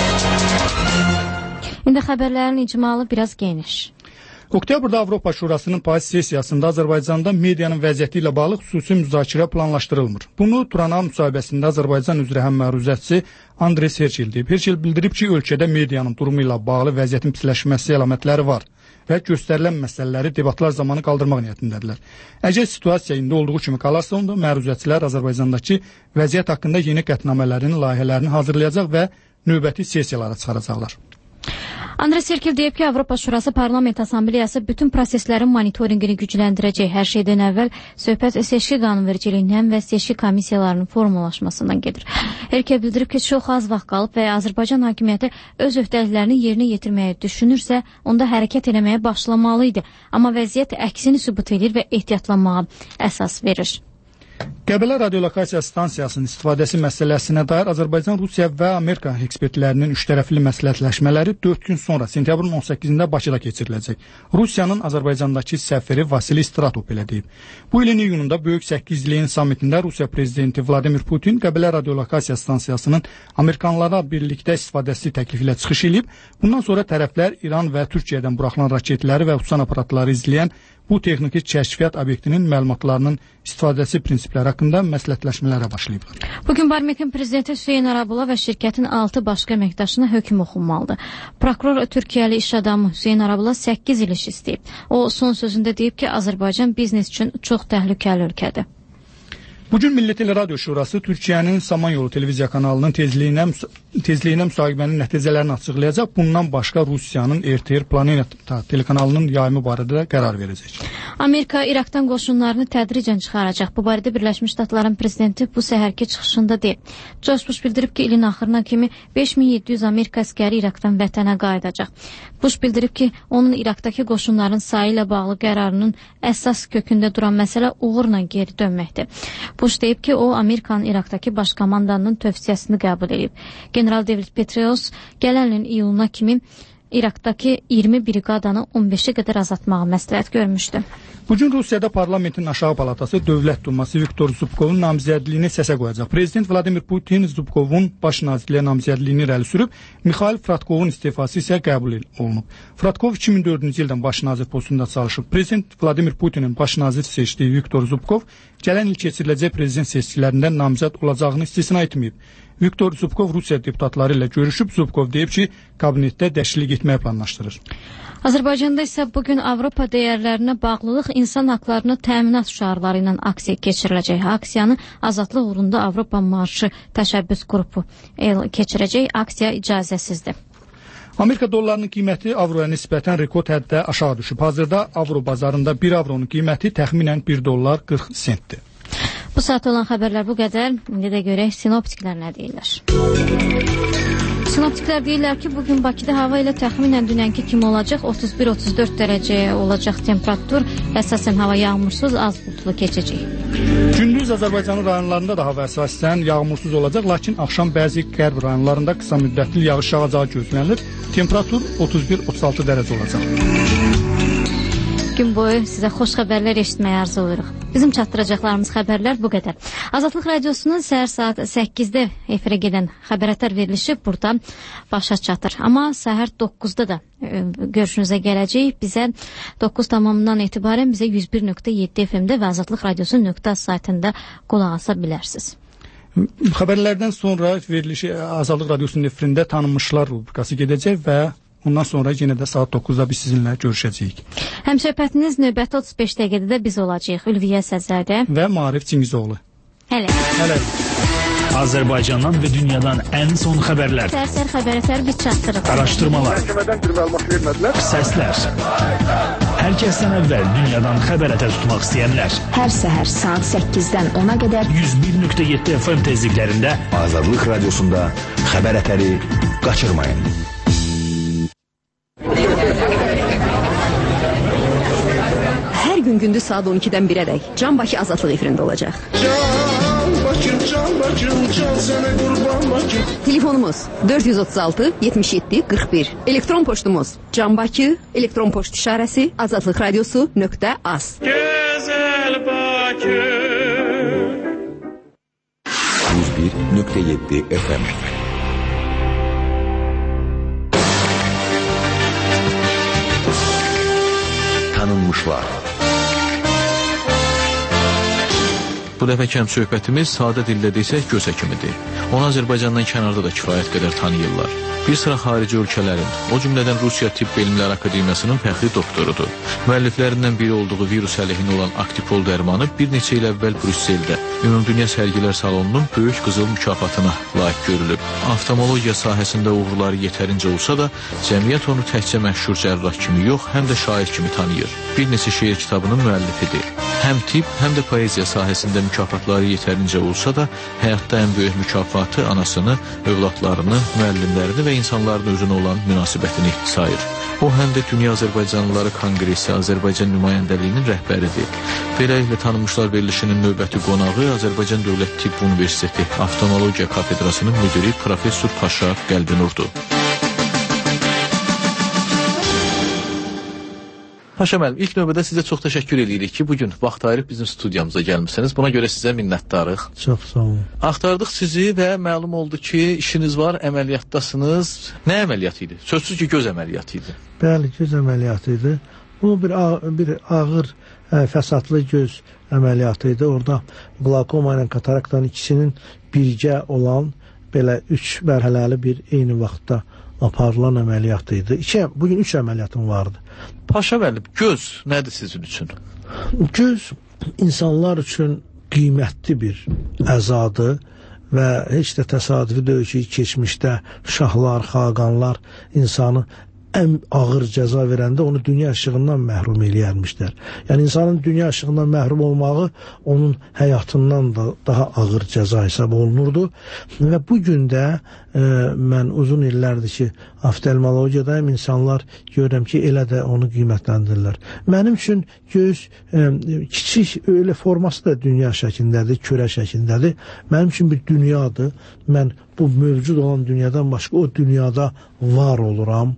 İndi xəbərlərin icmalı biraz geniş. Oktyabrda Avropa Şurasının payız sessiyasında Azərbaycanda medianın vəziyyəti ilə bağlı xüsusi müzakirə planlaşdırılmır. Bunu Turanağ müsahibəsində Azərbaycan üzrə həm məruzətçi Andres Herçel deyib. Herçel bildirib ki, ölkədə medianın durumu ilə bağlı vəziyyətin pisləşməsi əlamətləri var və göstərilən məsələləri debatlar zamanı qaldırmaq niyyətindədirlər. Əgər situasiya indi olduğu kimi qalarsa, onda məruzətçilər Azərbaycandakı vəziyyət haqqında yeni qətnamələrin layihələrini hazırlayacaq və növbəti sessiyalara çıxaracaqlar. Andres Herçel deyib ki, Avropa Şurası Parlament Assambleyası bütün proseslərin monitoringini gücləndirəcək. Hər şeydən əvvəl söhbət seçki qanunvericiliyindən və seçki komissiyalarının formalaşmasından gedir. Herçel bildirib ki, çox az vaxt qalıb və Azərbaycan hakimiyyəti öz öhdəliklərini yerinə yetirməyə düşünürsə, onda hərəkət eləməyə başlamalıydı. Amma vəziyyət əksini sübut edir və ehtiyatlanmağa əsas verir. Qəbələ radiolokasiya stansiyasının istifadəsi məsələsinə dair Azərbaycan, Rusiya və Amerika ekspertlərinin üçtərəfli məsləhətləşmələri 4 gün sonra sentyabrın 18-də Bakıda keçiriləcək. Rusiyanın Azərbaycandakı səfiri Vasili Stratov belə deyib. Bu ilin iyununda Böyük Səkizliyin samitində Rusiya prezidenti Vladimir Putin Qəbələ radiolokasiya stansiyasının Amerikanlara birlikdə istifadəsi təklifi ilə çıxış edib. Bundan sonra tərəflər İran və Türkiyədən buraxılan raketləri və uçan aparatları izləyən bu texniki kəşfiyyat obyektinin məlumatlarının istifadəsi prinsipləri haqqında məsləhətləşmələrə başlayıblar. Bugün Barmekin prezidenti Hüseyn Arabula və şirkətin 6 başqa əməkdaşına hökm oxunmalıdır. Prokuror Türkiyəli iş adamı Hüseyn Arabula 8 il iş istəyib. O son sözündə deyib ki, Azərbaycan biznes üçün çox təhlükəli ölkədir. Bugün Milli Teleradyo Şurası Türkiyənin Samanyolu televiziya kanalının tezliyinə müsahibənin nəticələrini açıqlayacaq. Bundan başqa Rusiyanın RTR Planeta telekanalının yayımı barədə də qərar verəcək. Amerika İraqdan qoşunlarını tədricən çıxaracaq. Bu barədə Birləşmiş Ştatların prezidenti bu səhərki çıxışında deyib. George Bush bildirib ki, ilin axırına kimi 5700 Amerika əskəri İraqdan vətənə qayıdacaq. Bush bildirib ki, onun İraqdakı qoşunların sayı ilə bağlı qərarının əsas kökündə duran məsələ uğurla geri dönməkdir. Bush deyib ki, o Amerikanın İraqdakı baş komandanının tövsiyəsini qəbul edib. General David Petraeus gələn ilin iyuluna kimi İraqdakı 20 briqadanı 15-ə qədər azaltmağı məsləhət görmüşdü. Bugün Rusiyada parlamentin aşağı palatası Dövlət Duması Viktor Zubkovun namizədliyini səsə qoyacaq. Prezident Vladimir Putin Zubkovun baş nazirliyə namizədliyini irəli sürüb, Mikhail Fratkovun istifası isə qəbul olunub. Fratkov 2004-cü ildən baş nazir postunda çalışıb. Prezident Vladimir Putinin baş nazir seçdiyi Viktor Zubkov gələn il keçiriləcək prezident seçkilərində namizəd olacağını istisna etməyib. Viktor Zubkov Rusiya deputatları ilə görüşüb. Zubkov deyib ki, kabinetdə dəyişiklik etməyi planlaşdırır. Azərbaycanda isə bugün Avropa dəyərlərinə bağlılıq insan haqlarını təminat şüarları ilə aksiya keçiriləcək. Aksiyanı Azadlıq uğrunda Avropa Marşı təşəbbüs qrupu keçirəcək. Aksiya icazəsizdir. Amerika dollarının qiyməti avroya nisbətən rekord həddə aşağı düşüb. Hazırda avro bazarında 1 avronun qiyməti təxminən 1 dollar 40 sentdir. Bu saat olan xəbərlər bu qədər. İndi də görək sinoptiklər nə deyirlər. Sinoptiklər deyirlər ki, bugün Bakıda hava ilə təxminən dünənki kimi olacaq. 31-34 dərəcəyə olacaq temperatur. Əsasən hava yağmursuz, az bulutlu keçəcək. Gündüz Azərbaycanın rayonlarında da hava əsasən yağmursuz olacaq, lakin axşam bəzi qərb rayonlarında qısa müddətli yağış yağacağı gözlənilir. Temperatur 31-36 dərəcə olacaq. Gün boyu sizə xoş xəbərlər eşitməyə arzuluruq. Bizim çatdıracaqlarımız xəbərlər bu qədər. Azadlıq Radiosunun səhər saat 8-də efirə gedən xəbərətər verilişi burada başa çatır. Amma səhər 9-da da görüşünüzə gələcək. Bizə 9 tamamından etibarən bizə 101.7 FM-də və Azadlıq Radiosu saytında qulaq asa bilərsiniz. Xəbərlərdən sonra verilişi Azadlıq Radiosunun efirində tanınmışlar rubrikası gedəcək və ondan sonra yenə də saat 9-da biz sizinlə görüşəcəyik. Həmsöhbətiniz növbəti 35 dəqiqədə də biz olacağıq. Ülviyə Səzədə və Maarif Cingizoğlu. Hələ. Azərbaycandan və dünyadan ən son xəbərlər. Səhər xəbərətər biz çatdırıq. Araşdırmalar. Məhkəmədən bir məlumat vermədilər. Səslər. Hər kəsdən əvvəl dünyadan xəbərətər tutmaq istəyənlər. Hər səhər saat 8-dən 10-a qədər 101.7 FM tezliklərində Azadlıq Radiosunda xəbərətəri qaçırmayın. gün gündüz saat 12-dən 1-ədək Can Bakı Azadlıq efirində olacaq. Can Bakım, can sənə qurban Bakım. Telefonumuz 436 77 41. Elektron poçtumuz canbaki, elektron poçt işarəsi azadlıqradiosu.az. Gözəl Bakı 101.7 FM. Tanınmışlar. Bu dəfəki söhbətimiz sadə dillə desək göz həkimidir. Onu Azərbaycandan kənarda da kifayət qədər tanıyırlar. Bir sıra xarici ölkələrin, o cümlədən Rusiya Tibb Elmləri Akademiyasının fəxri doktorudur. Müəlliflərindən biri olduğu virus əleyhinə olan Aktipol dərmanı bir neçə il əvvəl Brüsseldə Ümumdünya Sərgilər Salonunun böyük qızıl mükafatına layiq görülüb. Oftalmologiya sahəsində uğurları yetərincə olsa da, cəmiyyət onu təkcə məşhur cərrah kimi yox, həm də şair kimi tanıyır. Bir neçə şeir kitabının müəllifidir. Həm tibb, həm də poeziya sahəsində mükafatları yetərincə olsa da, həyatda ən böyük mükafatı anasını, övladlarını, müəllimlərini və insanların özünə olan münasibətini sayır. O, həm də Dünya Azərbaycanlıları Konqresi Azərbaycan nümayəndəliyinin rəhbəridir. Beləliklə, tanınmışlar verilişinin növbəti qonağı Azərbaycan Dövlət Tibb Universiteti Oftalmologiya Kafedrasının müdiri Professor Paşa Qəlbinurdur. Paşa müəllim, ilk növbədə sizə çox təşəkkür edirik ki, bugün vaxt ayırıb bizim studiyamıza gəlmişsiniz. Buna görə sizə minnətdarıq. Çox sağ olun. Axtardıq sizi və məlum oldu ki, işiniz var, əməliyyatdasınız. Nə əməliyyatı idi? Sözsüz ki, göz əməliyyatı idi. Bəli, göz əməliyyatı idi. Bu bir ağır fəsadlı göz əməliyyatı idi. Orada qlakoma ilə kataraktanın ikisinin birgə olan belə 3 mərhələli bir eyni vaxtda aparılan əməliyyatı idi. Bugün 3 əməliyyatım vardı. Paşa müəllim, göz nədir sizin üçün? Göz insanlar üçün qiymətli bir əzadır və heç də təsadüfi deyil ki, keçmişdə şahlar, xaqanlar insanı ən ağır cəza verəndə onu dünya işığından məhrum eləyərmişlər. Yəni, insanın dünya işığından məhrum olmağı onun həyatından da daha ağır cəza hesab olunurdu. Və bugün də mən uzun illərdir ki, oftalmologiyadayım, insanlar görürəm ki, elə də onu qiymətləndirirlər. Mənim üçün göz kiçik, öyle forması da dünya şəklindədir, kürə şəklindədir. Mənim üçün bir dünyadır. Mən bu mövcud olan dünyadan başqa o dünyada var oluram.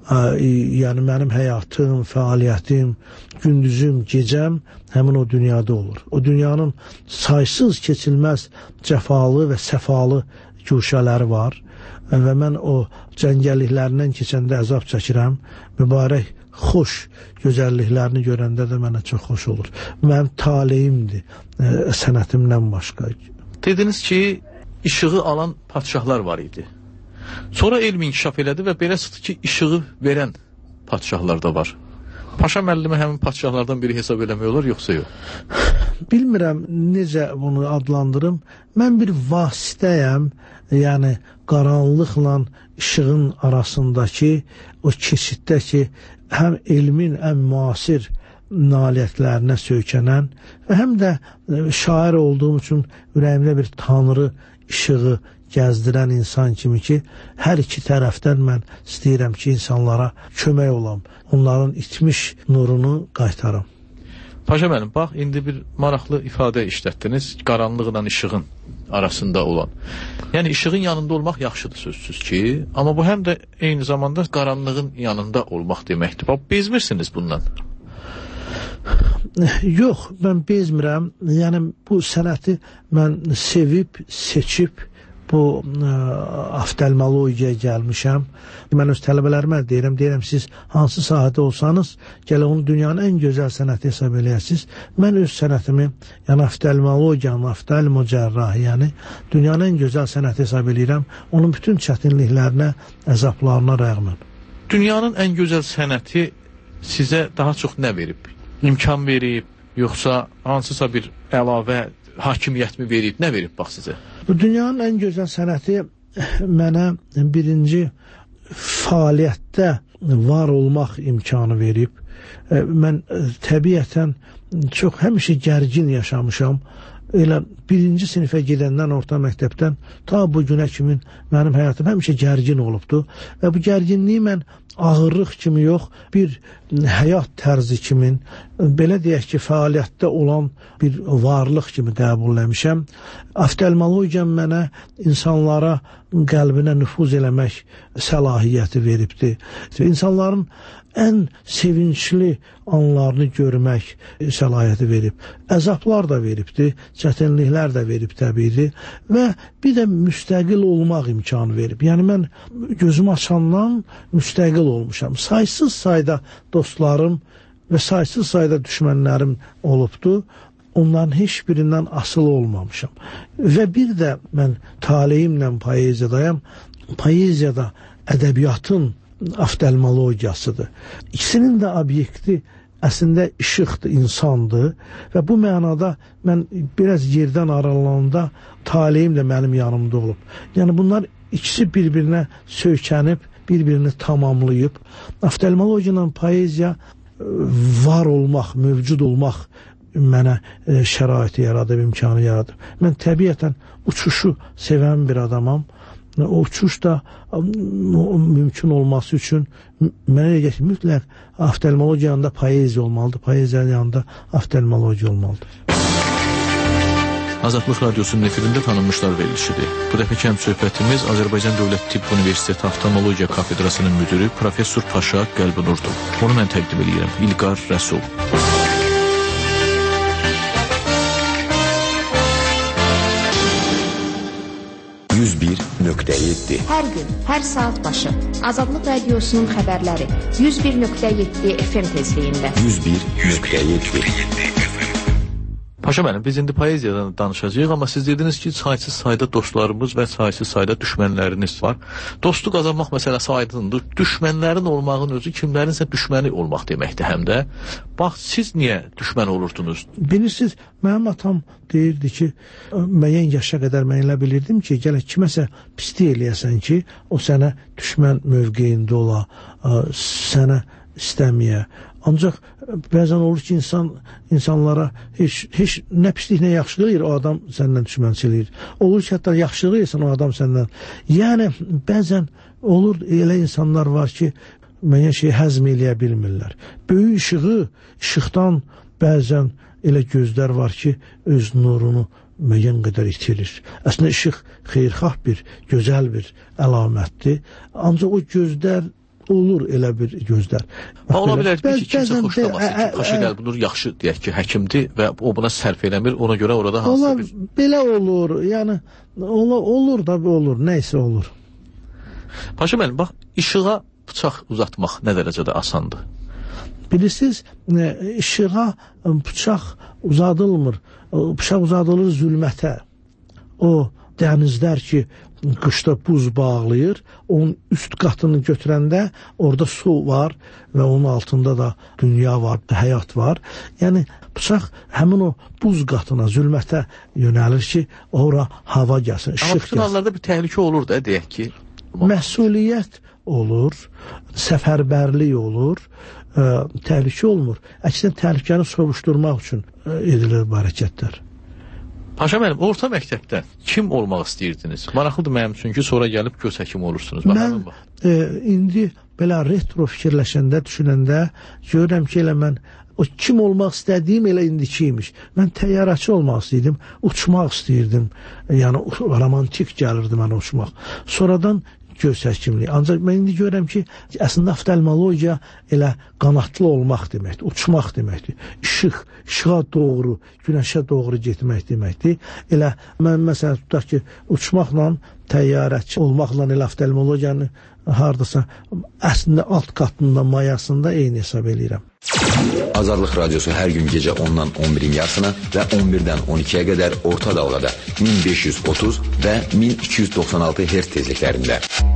Yəni mənim həyatım, fəaliyyətim, gündüzüm, gecəm həmin o dünyada olur. O dünyanın saysız keçilməz cəfalı və səfalı güşələri var və mən o cəngəlliklərindən keçəndə əzab çəkirəm. Mübarək, xoş gözəlliklərini görəndə də mənə çox xoş olur. Mənim taleyimdir sənətimdən başqa. Dediniz ki, işığı alan padşahlar var idi. Sonra elm inkişaf elədi və belə çıxdı ki, işığı verən padşahlar da var. Paşa müəllimi həmin padşahlardan biri hesab eləmək olur, yoxsa yox? Bilmirəm necə bunu adlandırım. Mən bir vasitəyəm, yəni qaranlıqla işığın arasındakı o keçiddə ki, həm elmin ən müasir nailiyyətlərinə söykənən və həm də şair olduğum üçün ürəyimdə bir tanrı işığı gəzdirən insan kimi ki, hər iki tərəfdən mən istəyirəm ki, insanlara kömək olam, onların itmiş nurunu qaytarım. Paşa müəllim, bax, indi bir maraqlı ifadə işlətdiniz, qaranlıqla işığın arasında olan. Yəni, işığın yanında olmaq yaxşıdır sözsüz ki, amma bu həm də eyni zamanda qaranlığın yanında olmaq deməkdir. Bax, bezmirsiniz bundan? Yox, mən bezmirəm. Yəni, bu sənəti mən sevib, seçib, bu oftalmologiyaya gəlmişəm. Mən öz tələbələrimə deyirəm, siz hansı sahədə olsanız, gələ onu dünyanın ən gözəl sənəti hesab eləyəsiniz. Mən öz sənətimi, yəni oftalmologiyanın, oftalmocərrahi, yəni dünyanın ən gözəl sənəti hesab eləyirəm. Onun bütün çətinliklərinə, əzablarına rəğmən. Dünyanın ən gözəl sənəti sizə daha çox nə verib? İmkan verib, yoxsa hansısa bir əlavə hakimiyyət mi verib, nə verib bax sizə? Bu dünyanın ən gözəl sənəti mənə birinci fəaliyyətdə var olmaq imkanı verib. Mən təbiətən çox həmişə gərgin yaşamışam. elə birinci sinifə gedəndən orta məktəbdən ta bu günə kimi mənim həyatım həmişə gərgin olubdu və bu gərginliyi mən ağırlıq kimi yox, bir həyat tərzi kimi, belə deyək ki, fəaliyyətdə olan bir varlıq kimi qəbul eləmişəm. Oftalmologiyam mənə insanlara qəlbinə nüfuz eləmək səlahiyyəti veribdi. İnsanların ən sevincli anlarını görmək səlahiyyəti verib. Əzablar da veribdi, çətinliklər də verib təbii və bir də müstəqil olmaq imkanı verib. Yəni mən gözümü açandan müstəqil olmuşam. Saysız sayda dostlarım və saysız sayda düşmənlərim olubdu. Onların heç birindən asılı olmamışam. Və bir də mən taleyimlə poeziyadayam. Poeziyada ədəbiyyatın oftalmologiyasıdır. İkisinin də obyekti əslində işıqdır, insandır və bu mənada mən biraz yerdən aralananda taleyim də mənim yanımda olub. Yəni bunlar ikisi bir-birinə söykənib, bir-birini tamamlayıb. Oftalmologiya ilə poeziya var olmaq, mövcud olmaq mənə şəraiti yaradıb, imkanı yaradıb. Mən təbiətən uçuşu sevən bir adamam. O uçuş da mümkün olması üçün mənə elə ki, mütləq oftalmologiya yanında poeziya olmalıdır, poeziyanın yanında oftalmologiya olmalıdır. Azadlıq Radiosunun efirində tanınmışlar verilişidir. Bu dəfəki həmsöhbətimiz Azərbaycan Dövlət Tibb Universiteti Oftalmologiya Kafedrasının müdürü Professor Paşa Qəlbinurdur. Onu mən təqdim edirəm, İlqar Rəsul. Hər gün, hər saat başı Azadlıq Radiosunun xəbərləri 101.7 FM tezliyində. 101.7 Paşa mənim, biz indi poeziyadan danışacağıq, amma siz dediniz ki, saysız sayda dostlarımız və saysız sayda düşmənləriniz var. Dostu qazanmaq məsələsi aydındır. Düşmənlərin olmağın özü kimlərinsə düşməni olmaq deməkdir həm də. Bax, siz niyə düşmən olurdunuz? Bilirsiniz, mənim atam deyirdi ki, müəyyən yaşa qədər mən elə bilirdim ki, gələ kiməsə pislik eləyəsən ki, o sənə düşmən mövqeyində ola, sənə istəməyə. Ancaq bəzən olur ki, insanlara heç nə pislik, nə yaxşılıq eləyir, o adam səndən düşmənçilik. Olur ki, hətta yaxşılıq eləyirsən, o adam səndən. Yəni, bəzən olur, elə insanlar var ki, müəyyən şeyi həzm eləyə bilmirlər. Böyük işıqdan bəzən elə gözlər var ki, öz nurunu müəyyən qədər itirir. Əslində, işıq xeyirxah bir, gözəl bir əlamətdir. Ancaq o gözlər olur elə bir gözlər. Ola bilər ki, kimsə xoşlamasın ki, Paşa Qəlbinur yaxşı, deyək ki, həkimdir və o buna sərf eləmir, ona görə orada hansısa bir... Belə olur, yəni, olur da olur, nəysə olur. Paşa mənim, bax, işığa bıçaq uzatmaq nə dərəcədə asandır? Bilirsiniz, işığa bıçaq uzadılmır, bıçaq uzadılır zülmətə. O dənizlər ki, qışda buz bağlayır, onun üst qatını götürəndə orada su var və onun altında da dünya var, həyat var. Yəni, bıçaq həmin o buz qatına, zülmətə yönəlir ki, ora hava gəlsin, işıq gəlsin. Amma bütün hallarda bir təhlükə olur da, deyək ki. Məsuliyyət olur, səfərbərlik olur, təhlükə olmur. Əksinə təhlükəni soruşturmaq üçün edilir bu hərəkətlər. Paşa mənim, orta məktəbdə kim olmaq istəyirdiniz? Maraqlıdır mənim üçün ki, sonra gəlib göz həkimi olursunuz. Mən indi belə retro fikirləşəndə, düşünəndə görürəm ki, elə mən o kim olmaq istədiyim elə indikiymiş. Mən təyyarəçi olmaq istəyirdim, uçmaq istəyirdim. Yəni, romantik gəlirdi mən uçmaq. Sonradan göz həkimliyi. Ancaq mən indi görürəm ki, əslində oftalmologiya elə qanatlı olmaq deməkdir, uçmaq deməkdir. İşığa doğru, günəşə doğru getmək deməkdir. Elə mən məsələn tutaq ki, uçmaqla, təyyarətçi olmaqla elə oftalmologiyanı hardasa əslində alt qatında, mayasında eyni hesab eləyirəm. Azadlıq Radiosu hər gün gecə 10-dan 11-in yarısına və 11-dən 12-yə qədər orta dalğada 1530 və 1296 Hz tezliklərində.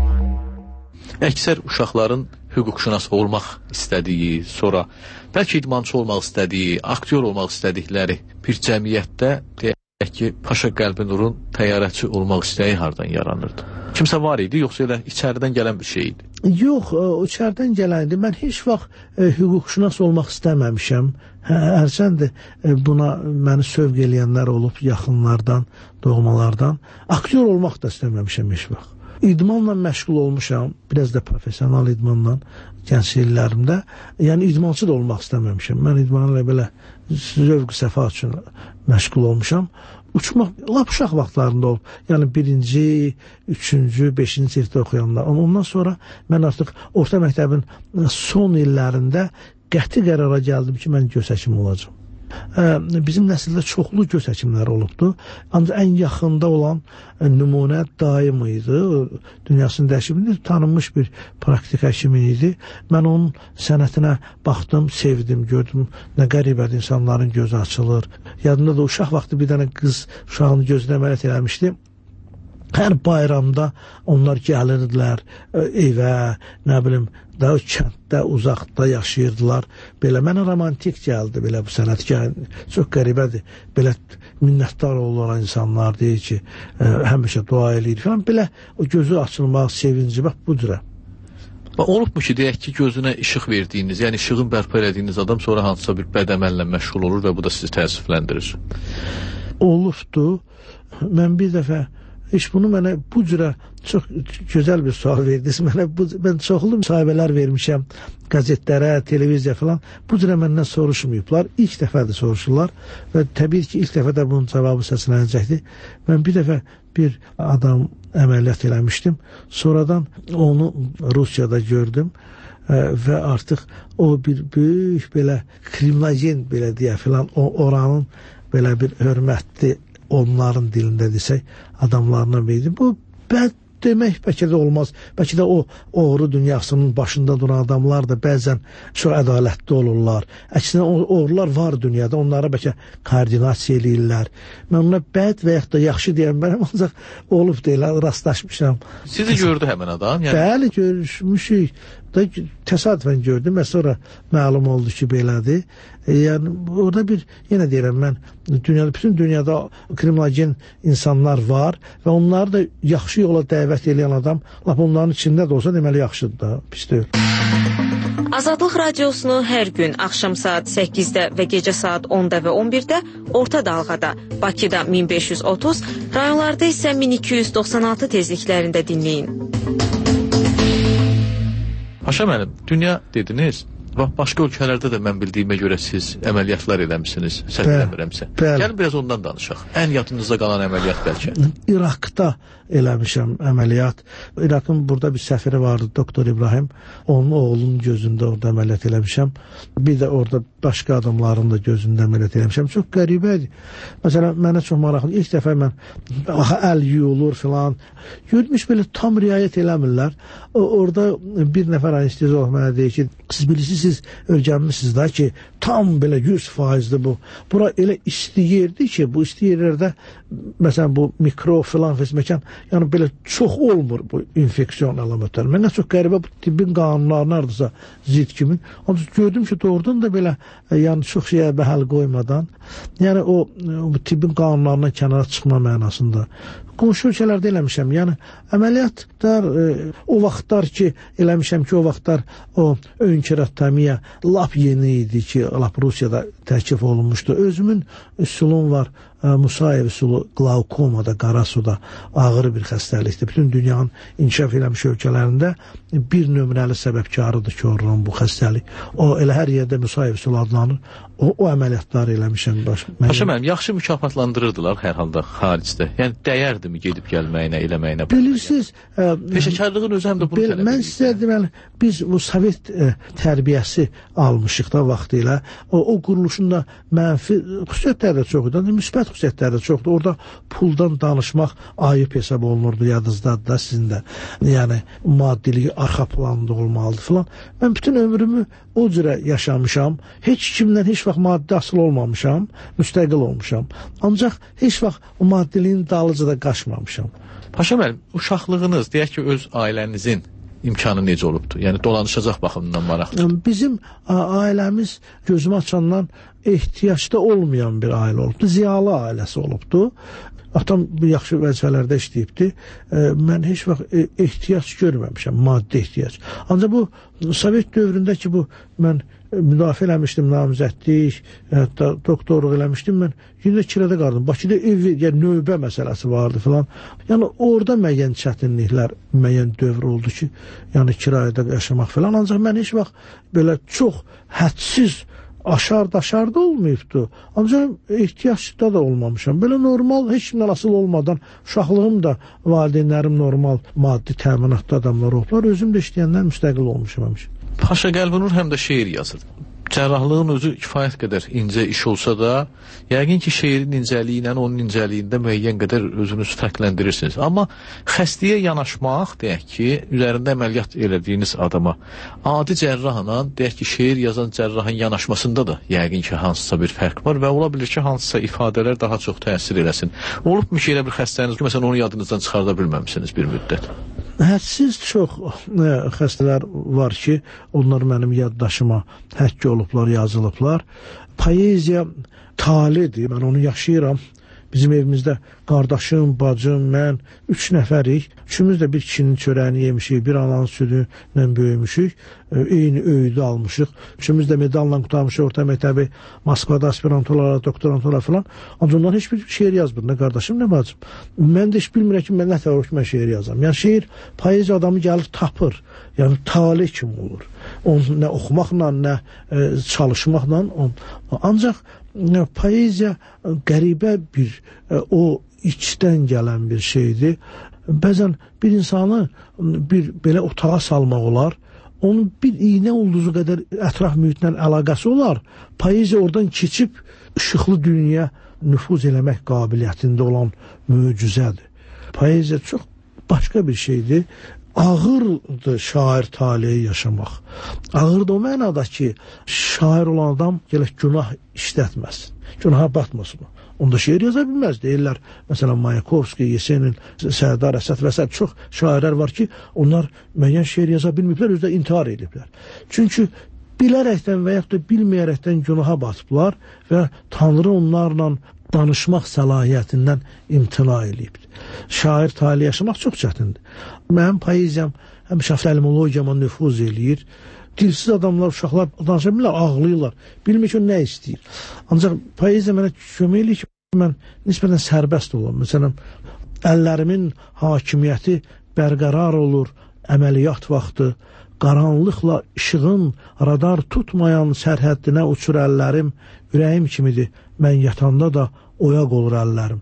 Əksər uşaqların hüquqşünas olmaq istədiyi, sonra bəlkə idmançı olmaq istədiyi, aktyor olmaq istədikləri bir cəmiyyətdə ki, Paşa Qəlbi Nurun təyyarəçi olmaq istəyi hardan yaranırdı? Kimsə var idi, yoxsa elə içəridən gələn bir şey idi? Yox, içəridən gələn idi. Mən heç vaxt hüquqşünas olmaq istəməmişəm. Hərçənd buna məni sövq eləyənlər olub yaxınlardan, doğmalardan. Aktyor olmaq da istəməmişəm heç vaxt. İdmanla məşğul olmuşam, biraz da professional idmanla gənc illərimdə. Yəni idmançı da olmaq istəməmişəm. Mən idmanla belə zövq səfa üçün məşğul olmuşam. Uçmaq lap uşaq vaxtlarında olub. Yəni 1-ci, 3-cü, 5-ci sinifdə oxuyanlar. Ondan sonra mən artıq orta məktəbin son illərində qəti qərara gəldim ki, mən göz həkimi olacağam. Bizim nəsildə çoxlu göz həkimləri olubdu. Ancaq ən yaxında olan nümunə daim idi. Dünyasını dəyişib, tanınmış bir praktik həkim idi. Mən onun sənətinə baxdım, sevdim, gördüm. Nə qəribədir, insanların gözü açılır. Yadımda da uşaq vaxtı bir dənə qız uşağını gözünə əməliyyat eləmişdi. Hər bayramda onlar gəlirdilər evə, nə bilim, daha kənddə, uzaqda yaşayırdılar. Belə mənə romantik gəldi belə bu sənət. Çox qəribədir. Belə minnətdar olurlar insanlar deyir ki, həmişə dua eləyir falan. Belə o gözü açılmaq, sevinci, bax bu cürə. Olubmu ki, deyək ki, gözünə işıq verdiyiniz, yəni işığın bərpa elədiyiniz adam sonra hansısa bir bədəməllə məşğul olur və bu da sizi təəssüfləndirir? Olubdu. Mən bir dəfə bunu mənə bu cürə çox gözəl bir sual verdiniz. Mən çoxlu müsahibələr vermişəm qəzetlərə, televiziya falan. Bu cürə məndən soruşmayıblar. İlk dəfə də soruşurlar və təbii ki, ilk dəfə də bunun cavabı səslənəcəkdir. Mən bir dəfə bir adam əməliyyat eləmişdim. Sonradan onu Rusiyada gördüm və artıq o bir böyük belə krimnogen belə deyə filan oranın belə bir hörmətli onların dilində desək, adamlarına beydi. Bu bəd demək bəlkə də olmaz. Bəlkə də o oğru dünyasının başında duran adamlar da bəzən çox ədalətli olurlar. Əksinə oğrular var dünyada, onlara bəlkə koordinasiya eləyirlər. Mən ona bəd və yaxud da yaxşı deyəm, mən ancaq olub deyil, rastlaşmışam. Sizi gördü həmin adam? Bəli, görüşmüşük. Təsadüfən gördüm və sonra məlum oldu ki, belədir. Yəni, orada bir, yenə deyirəm mən, bütün dünyada kriminogen insanlar var və onları da yaxşı yola dəvət edən adam, lap onların içində də olsa deməli yaxşıdır da, pis deyil. Azadlıq radiosunu hər gün axşam saat 8-də və gecə saat 10-da və 11-də orta dalğada, Bakıda 1530, rayonlarda isə 1296 tezliklərində dinləyin. Paşa mənim, dünya dediniz, başqa ölkələrdə də mən bildiyimə görə siz əməliyyatlar eləmişsiniz, səhv eləmirəmsə. Gəlin biraz ondan danışaq. Ən yadınızda qalan əməliyyat bəlkə. İraqda eləmişəm əməliyyat. İraqın burada bir səfiri vardı, Doktor İbrahim. Onun oğlunun gözündə orada əməliyyat eləmişəm. Bir də orada başqa adamların da gözündə əməliyyat eləmişəm. Çox qəribədir. Məsələn, mənə çox maraqlı. İlk dəfə mən əl yuyulur filan. Görmüş belə tam riayət eləmirlər. Orada bir nəfər anesteziyolog mənə deyir ki, siz bilirsiniz, öyrənmişsiniz da ki, tam belə 100%'dir bu. Bura elə isti yerdir ki, bu isti yerlərdə məsələn bu mikro filan fəsməkan, yəni belə çox olmur bu infeksiyon əlamətləri. Mənə çox qəribə bu tibbin qanunlarına ardırsa zid kimi. Ancaq gördüm ki, doğrudan da belə yəni çox şeyə bəhəl qoymadan, yəni o bu tibbin qanunlarından kənara çıxma mənasında. Qonşu ölkələrdə eləmişəm. Yəni əməliyyatlar o vaxtlar ki, eləmişəm ki, o vaxtlar o ön keratomiya lap yeni idi ki, lap Rusiyada təklif olunmuşdu. Özümün üsulum var. Musayev üsulu glaukomada, qara suda ağır bir xəstəlikdir. Bütün dünyanın inkişaf eləmiş ölkələrində bir nömrəli səbəbkarıdır ki, orun bu xəstəlik. O elə hər yerdə Musayev üsulu adlanır. O əməliyyatları eləmişəm. Paşa mənim, yaxşı mükafatlandırırdılar hər halda xaricdə. Yəni dəyərdimi gedib gəlməyinə, eləməyinə? Bilirsiniz, peşəkarlığın özü həm də bunu tələb edir. Mən sizə deməli, biz bu Sovet tərbiyəsi almışıq da vaxtı ilə. O quruluşunda mənfi xüsusiyyətlər də çox idi, müsbət xüsusiyyətlər də çoxdur. Orada puldan danışmaq ayıb hesab olunurdu, yadınızdadır da sizin də. Yəni, maddiliyi arxa planda olmalıdır filan. Mən bütün ömrümü o cürə yaşamışam. Heç kimdən heç vaxt maddi asıl olmamışam, müstəqil olmuşam. Ancaq heç vaxt o maddiliyin dalıcı da qaçmamışam. Paşa mənim, uşaqlığınız, deyək ki, öz ailənizin imkanı necə olubdu? Yəni dolanışacaq baxımından maraqlı. Bizim ailəmiz gözümü açandan ehtiyacda olmayan bir ailə olubdu. Ziyalı ailəsi olubdu. Atam yaxşı vəzifələrdə işləyibdi. Mən heç vaxt ehtiyac görməmişəm, maddi ehtiyac. Ancaq bu Sovet dövründə ki, bu mən müdafiə eləmişdim, namizədlik, hətta doktorluq eləmişdim, mən yine kirədə qaldım. Bakıda ev, yəni növbə məsələsi vardı filan. Yəni orada müəyyən çətinliklər, müəyyən dövr oldu ki, yəni kirayədə yaşamaq filan. Ancaq mən heç vaxt belə çox hədsiz aşar-daşar da olmayıbdı. Ancaq ehtiyacda da olmamışam. Belə normal, heç kimdən asıl olmadan, uşaqlığım da valideynlərim normal maddi təminatlı adamlar olublar. Özüm də işləyəndən müstəqil olmuşam həmişə. Paşa Qəlbinur həm də şeir yazır. Cərrahlığın özü kifayət qədər incə iş olsa da, yəqin ki, şeirin incəliyi ilə onun incəliyində müəyyən qədər özünüzü fərqləndirirsiniz. Amma xəstəyə yanaşmaq, deyək ki, üzərində əməliyyat elədiyiniz adama, adi cərrahla, deyək ki, şeir yazan cərrahın yanaşmasında da yəqin ki, hansısa bir fərq var və ola bilir ki, hansısa ifadələr daha çox təsir eləsin. Olubmu ki, elə bir xəstəniz ki, məsələn, onu yadınızdan çıxarda bilməmişsiniz bir müddət? Hədsiz çox xəstələr var ki, onlar mənim yaddaşıma həkk olublar, yazılıblar. Poeziya talidir, mən onu yaşayıram. Bizim evimizdə qardaşım, bacım, mən 3 nəfərik. Üçümüz də bir kişinin çörəyini yemişik, bir ananın südü ilə böyümüşük. Eyni öyüdü almışıq. Üçümüz də medalla qutarmışıq orta məktəbi, Moskvada aspiranturlara, doktoranturlara falan. Ancaq ondan heç bir şeir yazmır, nə qardaşım, nə bacım. Mən də heç bilmirəm ki, mən nə təvəkkül ki, mən şeir yazam. Yəni şeir, poeziya adamı gəlir tapır. Yəni tali kimi olur. Onu nə oxumaqla, nə çalışmaqla. Ancaq poeziya qəribə bir, o içdən gələn bir şeydir. Bəzən bir insanı bir belə otağa salmaq olar, onun bir iğnə ulduzu qədər ətraf mühitlə əlaqəsi olar. Poeziya oradan keçib işıqlı dünyaya nüfuz eləmək qabiliyyətində olan möcüzədir. Poeziya çox başqa bir şeydir. Ağırdır şair taleyi yaşamaq. Ağırdır o mənada ki, şair olan adam gələk günah işlətməsin, günaha batmasın. Onda şeir yaza bilməz. Deyirlər, məsələn, Mayakovski, Yesenin, Sərdar Əsəd və s. çox şairlər var ki, onlar müəyyən şeir yaza bilməyiblər, özdə intihar ediblər. Çünki bilərəkdən və yaxud da bilməyərəkdən günaha batıblar və Tanrı onlarla danışmaq səlahiyyətindən imtina edibdir. Şair tali yaşamaq çox çətindir. Mənim poeziyam həmişə oftalmologiyama nüfuz eləyir. Dilsiz adamlar, uşaqlar danışa bilirlər, ağlayırlar. Bilmir ki, nə istəyir. Ancaq poeziya mənə kömək eləyir ki, mən nisbətən sərbəst olum. Məsələn, əllərimin hakimiyyəti bərqərar olur, əməliyyat vaxtı, qaranlıqla işığın radar tutmayan sərhəddinə uçur əllərim, ürəyim kimidir, mən yatanda da oyaq olur əllərim.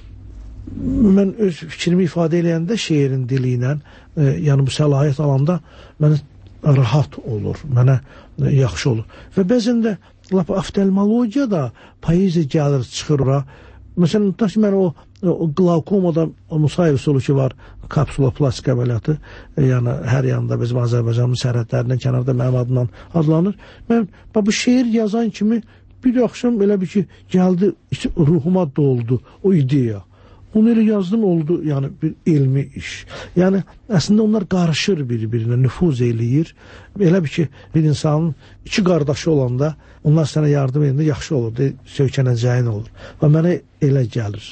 Mən öz fikrimi ifadə eləyəndə şeirin dili ilə, yəni bu səlahiyyət alanda mənə rahat olur, mənə yaxşı olur. Və bəzən də oftalmologiya da poeziya gəlir, çıxır ora. Məsələn, mən o qlaukomada Musayev üsulu ki var, kapsula plastik əməliyyatı, yəni hər yanında bizim Azərbaycanın sərhədlərindən kənarda mənim adından adlanır. Mən bu şeir yazan kimi bir axşam elə bir ki, gəldi, ruhuma doldu o ideya. Onu elə yazdım, oldu, yəni bir elmi iş. Yəni, əslində onlar qarışır bir-birinə, nüfuz eləyir. Elə bir ki, bir insanın iki qardaşı olanda, onlar sənə yardım edəndə yaxşı olur, söykənəcəyin olur. Və mənə elə gəlir.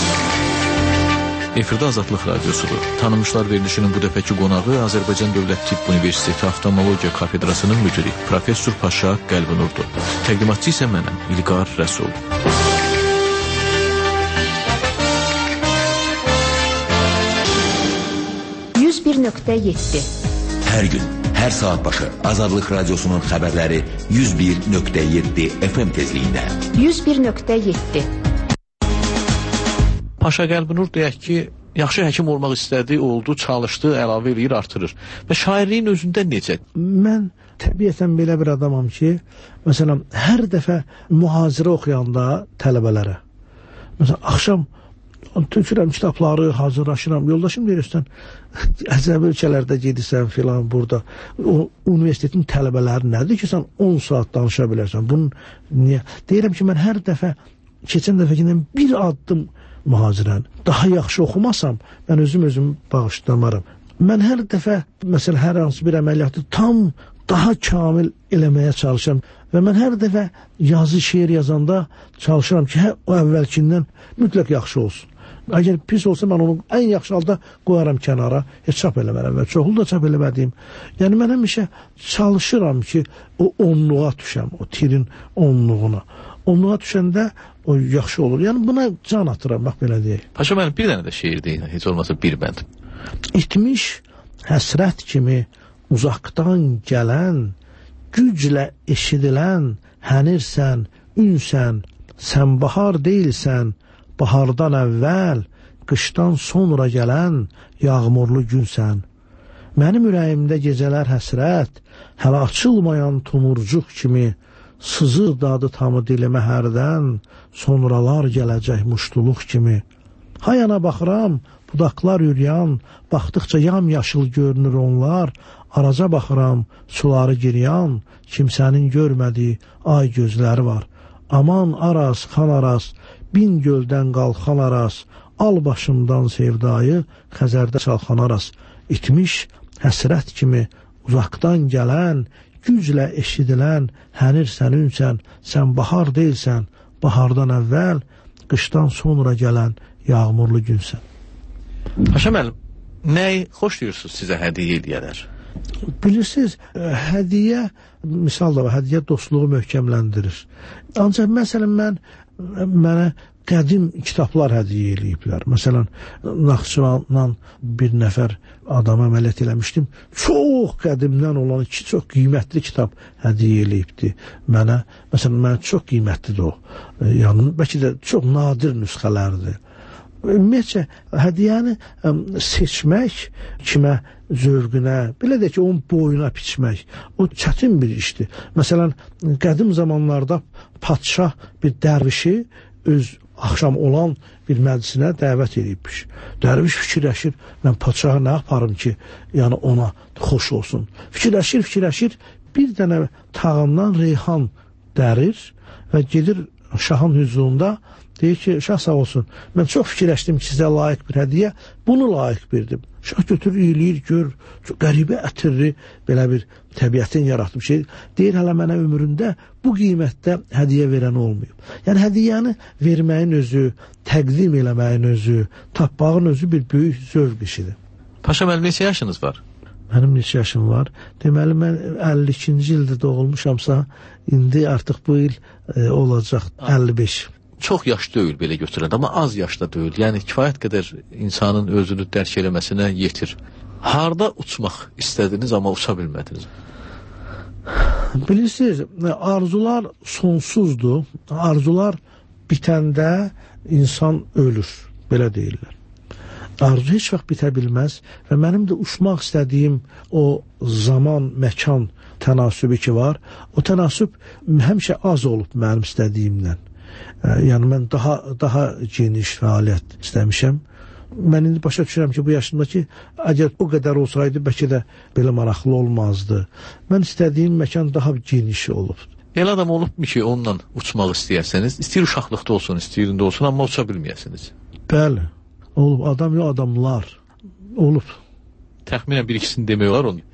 Efirdə Azadlıq Radiosudur. Tanınmışlar verilişinin bu dəfəki qonağı Azərbaycan Dövlət Tibb Universiteti Oftalmologiya Kafedrasının müdiri Professor Paşa Qəlbinurdur. Təqdimatçı isə mənəm, İlqar Rəsul. 101.7 Hər gün, hər saat başı Azadlıq Radiosunun xəbərləri 101.7 FM tezliyində. 101.7 Paşa Qəlbinur deyək ki, yaxşı həkim olmaq istədi, oldu, çalışdı, əlavə eləyir, artırır. Və şairliyin özündə necə? Mən təbiətən belə bir adamam ki, məsələn, hər dəfə mühazirə oxuyanda tələbələrə, məsələn, axşam tökürəm kitabları, hazırlaşıram. Yoldaşım deyirsən, əcnəbi ölkələrdə gedirsən filan burada. O universitetin tələbələri nədir ki, sən 10 saat danışa bilərsən? Bunun niyə? Deyirəm ki, mən hər dəfə, keçən dəfəkindən bir addım mühazirəni daha yaxşı oxumasam, mən özüm bağışlamaram. Mən hər dəfə, məsələn, hər hansı bir əməliyyatı tam daha kamil eləməyə çalışıram və mən hər dəfə yazı, şeir yazanda çalışıram ki, o əvvəlkindən mütləq yaxşı olsun. Əgər pis olsa, mən onu ən yaxşı halda qoyaram kənara, heç çap eləmərəm və çoxlu da çap eləmədiyim. Yəni, mən həmişə çalışıram ki, o onluğa düşəm, o tirin onluğuna. Onluğa düşəndə o yaxşı olur. Yəni, buna can atıram, bax belə deyək. Paşa, mənim bir dənə də şeir deyil, heç olmasa bir bənd. İtmiş həsrət kimi uzaqdan gələn, güclə eşidilən, hənirsən, ünsən, sən bahar deyilsən, bahardan əvvəl, qışdan sonra gələn yağmurlu günsən. Mənim ürəyimdə gecələr həsrət, hələ açılmayan tumurcuq kimi, sızır dadı tamı dilimə hərdən, sonralar gələcək muştuluq kimi. Hayana baxıram, budaqlar üryan, baxdıqca yamyaşıl görünür onlar, araca baxıram, suları giryan, kimsənin görmədiyi ay gözləri var. Aman araz, xan araz, bin göldən qalxan araz, al başımdan sevdayı, Xəzərdə çalxan araz. İtmiş həsrət kimi uzaqdan gələn, güclə eşidilən, hənirsən, ünsən, sən bahar deyilsən, bahardan əvvəl, qışdan sonra gələn yağmurlu günsən. Paşa müəllim, nəyi xoşlayırsınız sizə hədiyyə edəyələr? Bilirsiniz, hədiyyə, misal da var, hədiyyə dostluğu möhkəmləndirir. Ancaq məsələn, mənə qədim kitablar hədiyyə eləyiblər. Məsələn, Naxçıvandan bir nəfər adama əməliyyat eləmişdim. Çox qədimdən olan iki çox qiymətli kitab hədiyyə eləyibdi mənə. Məsələn, mənə çox qiymətlidir o. Yəni, bəlkə də çox nadir nüsxələrdir. Ümumiyyətcə, hədiyyəni seçmək kimə zövqünə, belə də ki, onun boyuna biçmək, o çətin bir işdir. Məsələn, qədim zamanlarda padşah bir dərvişi öz axşam olan bir məclisinə dəvət edibmiş. Dərviş fikirləşir, mən padşaha nə yaparım ki, yəni ona xoş olsun. Fikirləşir, bir dənə tağından reyhan dərir və gedir şahın hüzurunda, deyir ki, şah sağ olsun, mən çox fikirləşdim ki, sizə layiq bir hədiyyə, bunu layiq bildim. Şah götürür, iyiləyir, gör, çox qəribə ətirli, belə bir təbiətin yaratdığı şey. Deyir, hələ mənə ömründə bu qiymətdə hədiyyə verən olmayıb. Yəni, hədiyyəni verməyin özü, təqdim eləməyin özü, tapmağın özü bir böyük zövq işidir. Paşa müəllim, neçə yaşınız var? Mənim neçə yaşım var? Deməli, mən 52-ci ildə doğulmuşamsa, indi artıq bu il olacaq 55. Çox yaş deyil belə götürəndə, amma az yaşda deyil. Yəni, kifayət qədər insanın özünü dərk eləməsinə yetir. Harada uçmaq istədiniz, amma uça bilmədiniz? Bilirsiniz, arzular sonsuzdur. Arzular bitəndə insan ölür, belə deyirlər. Arzu heç vaxt bitə bilməz və mənim də uçmaq istədiyim o zaman, məkan tənasübü ki var, o tənasüb həmişə az olub mənim istədiyimdən. Yəni, mən daha geniş fəaliyyət istəmişəm. Mən indi başa düşürəm ki, bu yaşımdakı əgər o qədər olsaydı, bəlkə də belə maraqlı olmazdı. Mən istədiyim məkan daha geniş olub. Elə adam olubmu ki, onunla uçmaq istəyərsəniz, istəyir uşaqlıqda olsun, istəyirində olsun, amma uça bilməyəsiniz? Bəli, olub. Adam yox, adamlar olub. Təxminən bir-ikisini demək olar onu.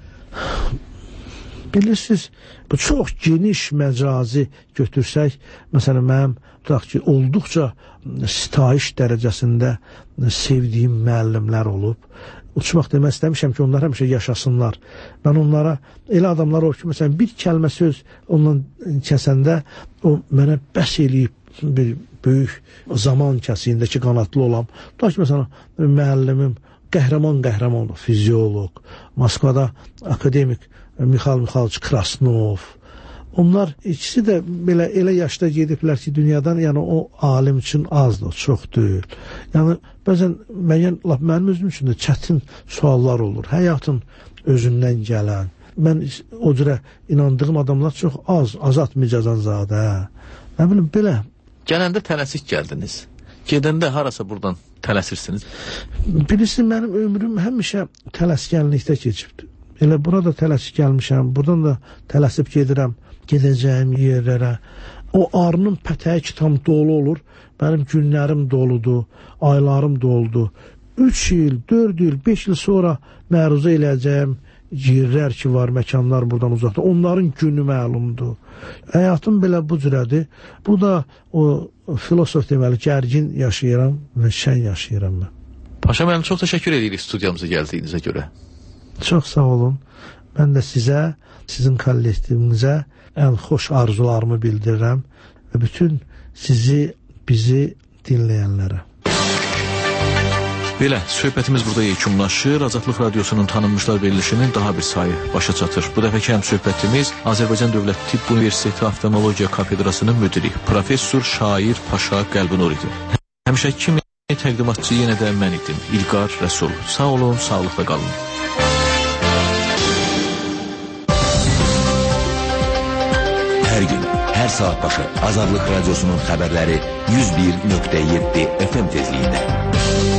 Bilirsiniz, bu çox geniş məcazi götürsək, məsələn, mənim tutaq ki, olduqca sitayiş dərəcəsində sevdiyim müəllimlər olub. Uçmaq demək istəmişəm ki, onlar həmişə yaşasınlar. Mən onlara, elə adamlar olub ki, məsələn, bir kəlmə söz ondan kəsəndə, o mənə bəs eləyib bir böyük zaman kəsiyindəki qanatlı olam. Tutaq ki, məsələn, müəllimim qəhrəman, fiziolog, Moskvada akademik Mixail Mixailovich Krasnov. Onlar ikisi də belə elə yaşda gediblər ki, dünyadan, yəni o alim üçün azdır, çox deyil. Yəni, bəzən mənim özüm üçün də çətin suallar olur. Həyatın özündən gələn. Mən o cürə inandığım adamlar çox az, Azad Micazanzadə. Nə bilim, belə. Gələndə tələsik gəldiniz. Gedəndə harasa buradan tələsirsiniz? Bilirsiniz, mənim ömrüm həmişə tələskənlikdə keçibdir. Elə burada tələsik gəlmişəm, buradan da tələsib gedirəm, gedəcəyim yerlərə. O arının pətəyi ki, tam dolu olur, mənim günlərim doludur, aylarım doludur. 3 il, 4 il, 5 il sonra məruzə eləyəcəyim yerlər ki var, məkanlar buradan uzaqda, onların günü məlumdur. Həyatım belə bu cürədir. Bu da o filosof deməli, gərgin yaşayıram və şən yaşayıram mən. Paşa müəllim, çox təşəkkür edirik studiyamıza gəldiyinizə görə. Çox sağ olun. Mən də sizə, sizin kollektivinizə ən xoş arzularımı bildirirəm və bütün sizi, bizi dinləyənlərə. Belə, söhbətimiz burada yekunlaşır. Azadlıq Radiosunun tanınmışlar verilişinin daha bir sayı başa çatır. Bu dəfəki həm söhbətimiz Azərbaycan Dövlət Tibb Universiteti Oftalmologiya Kafedrasının müdiri, professor Şair Paşa Qəlbinur idi. Həmişəki kimi təqdimatçı yenə də mən idim, İlqar Rəsul. Sağ olun, sağlıqla qalın. Hər gün, hər saat başı Azadlıq Radiosunun xəbərləri 101.7 FM tezliyində.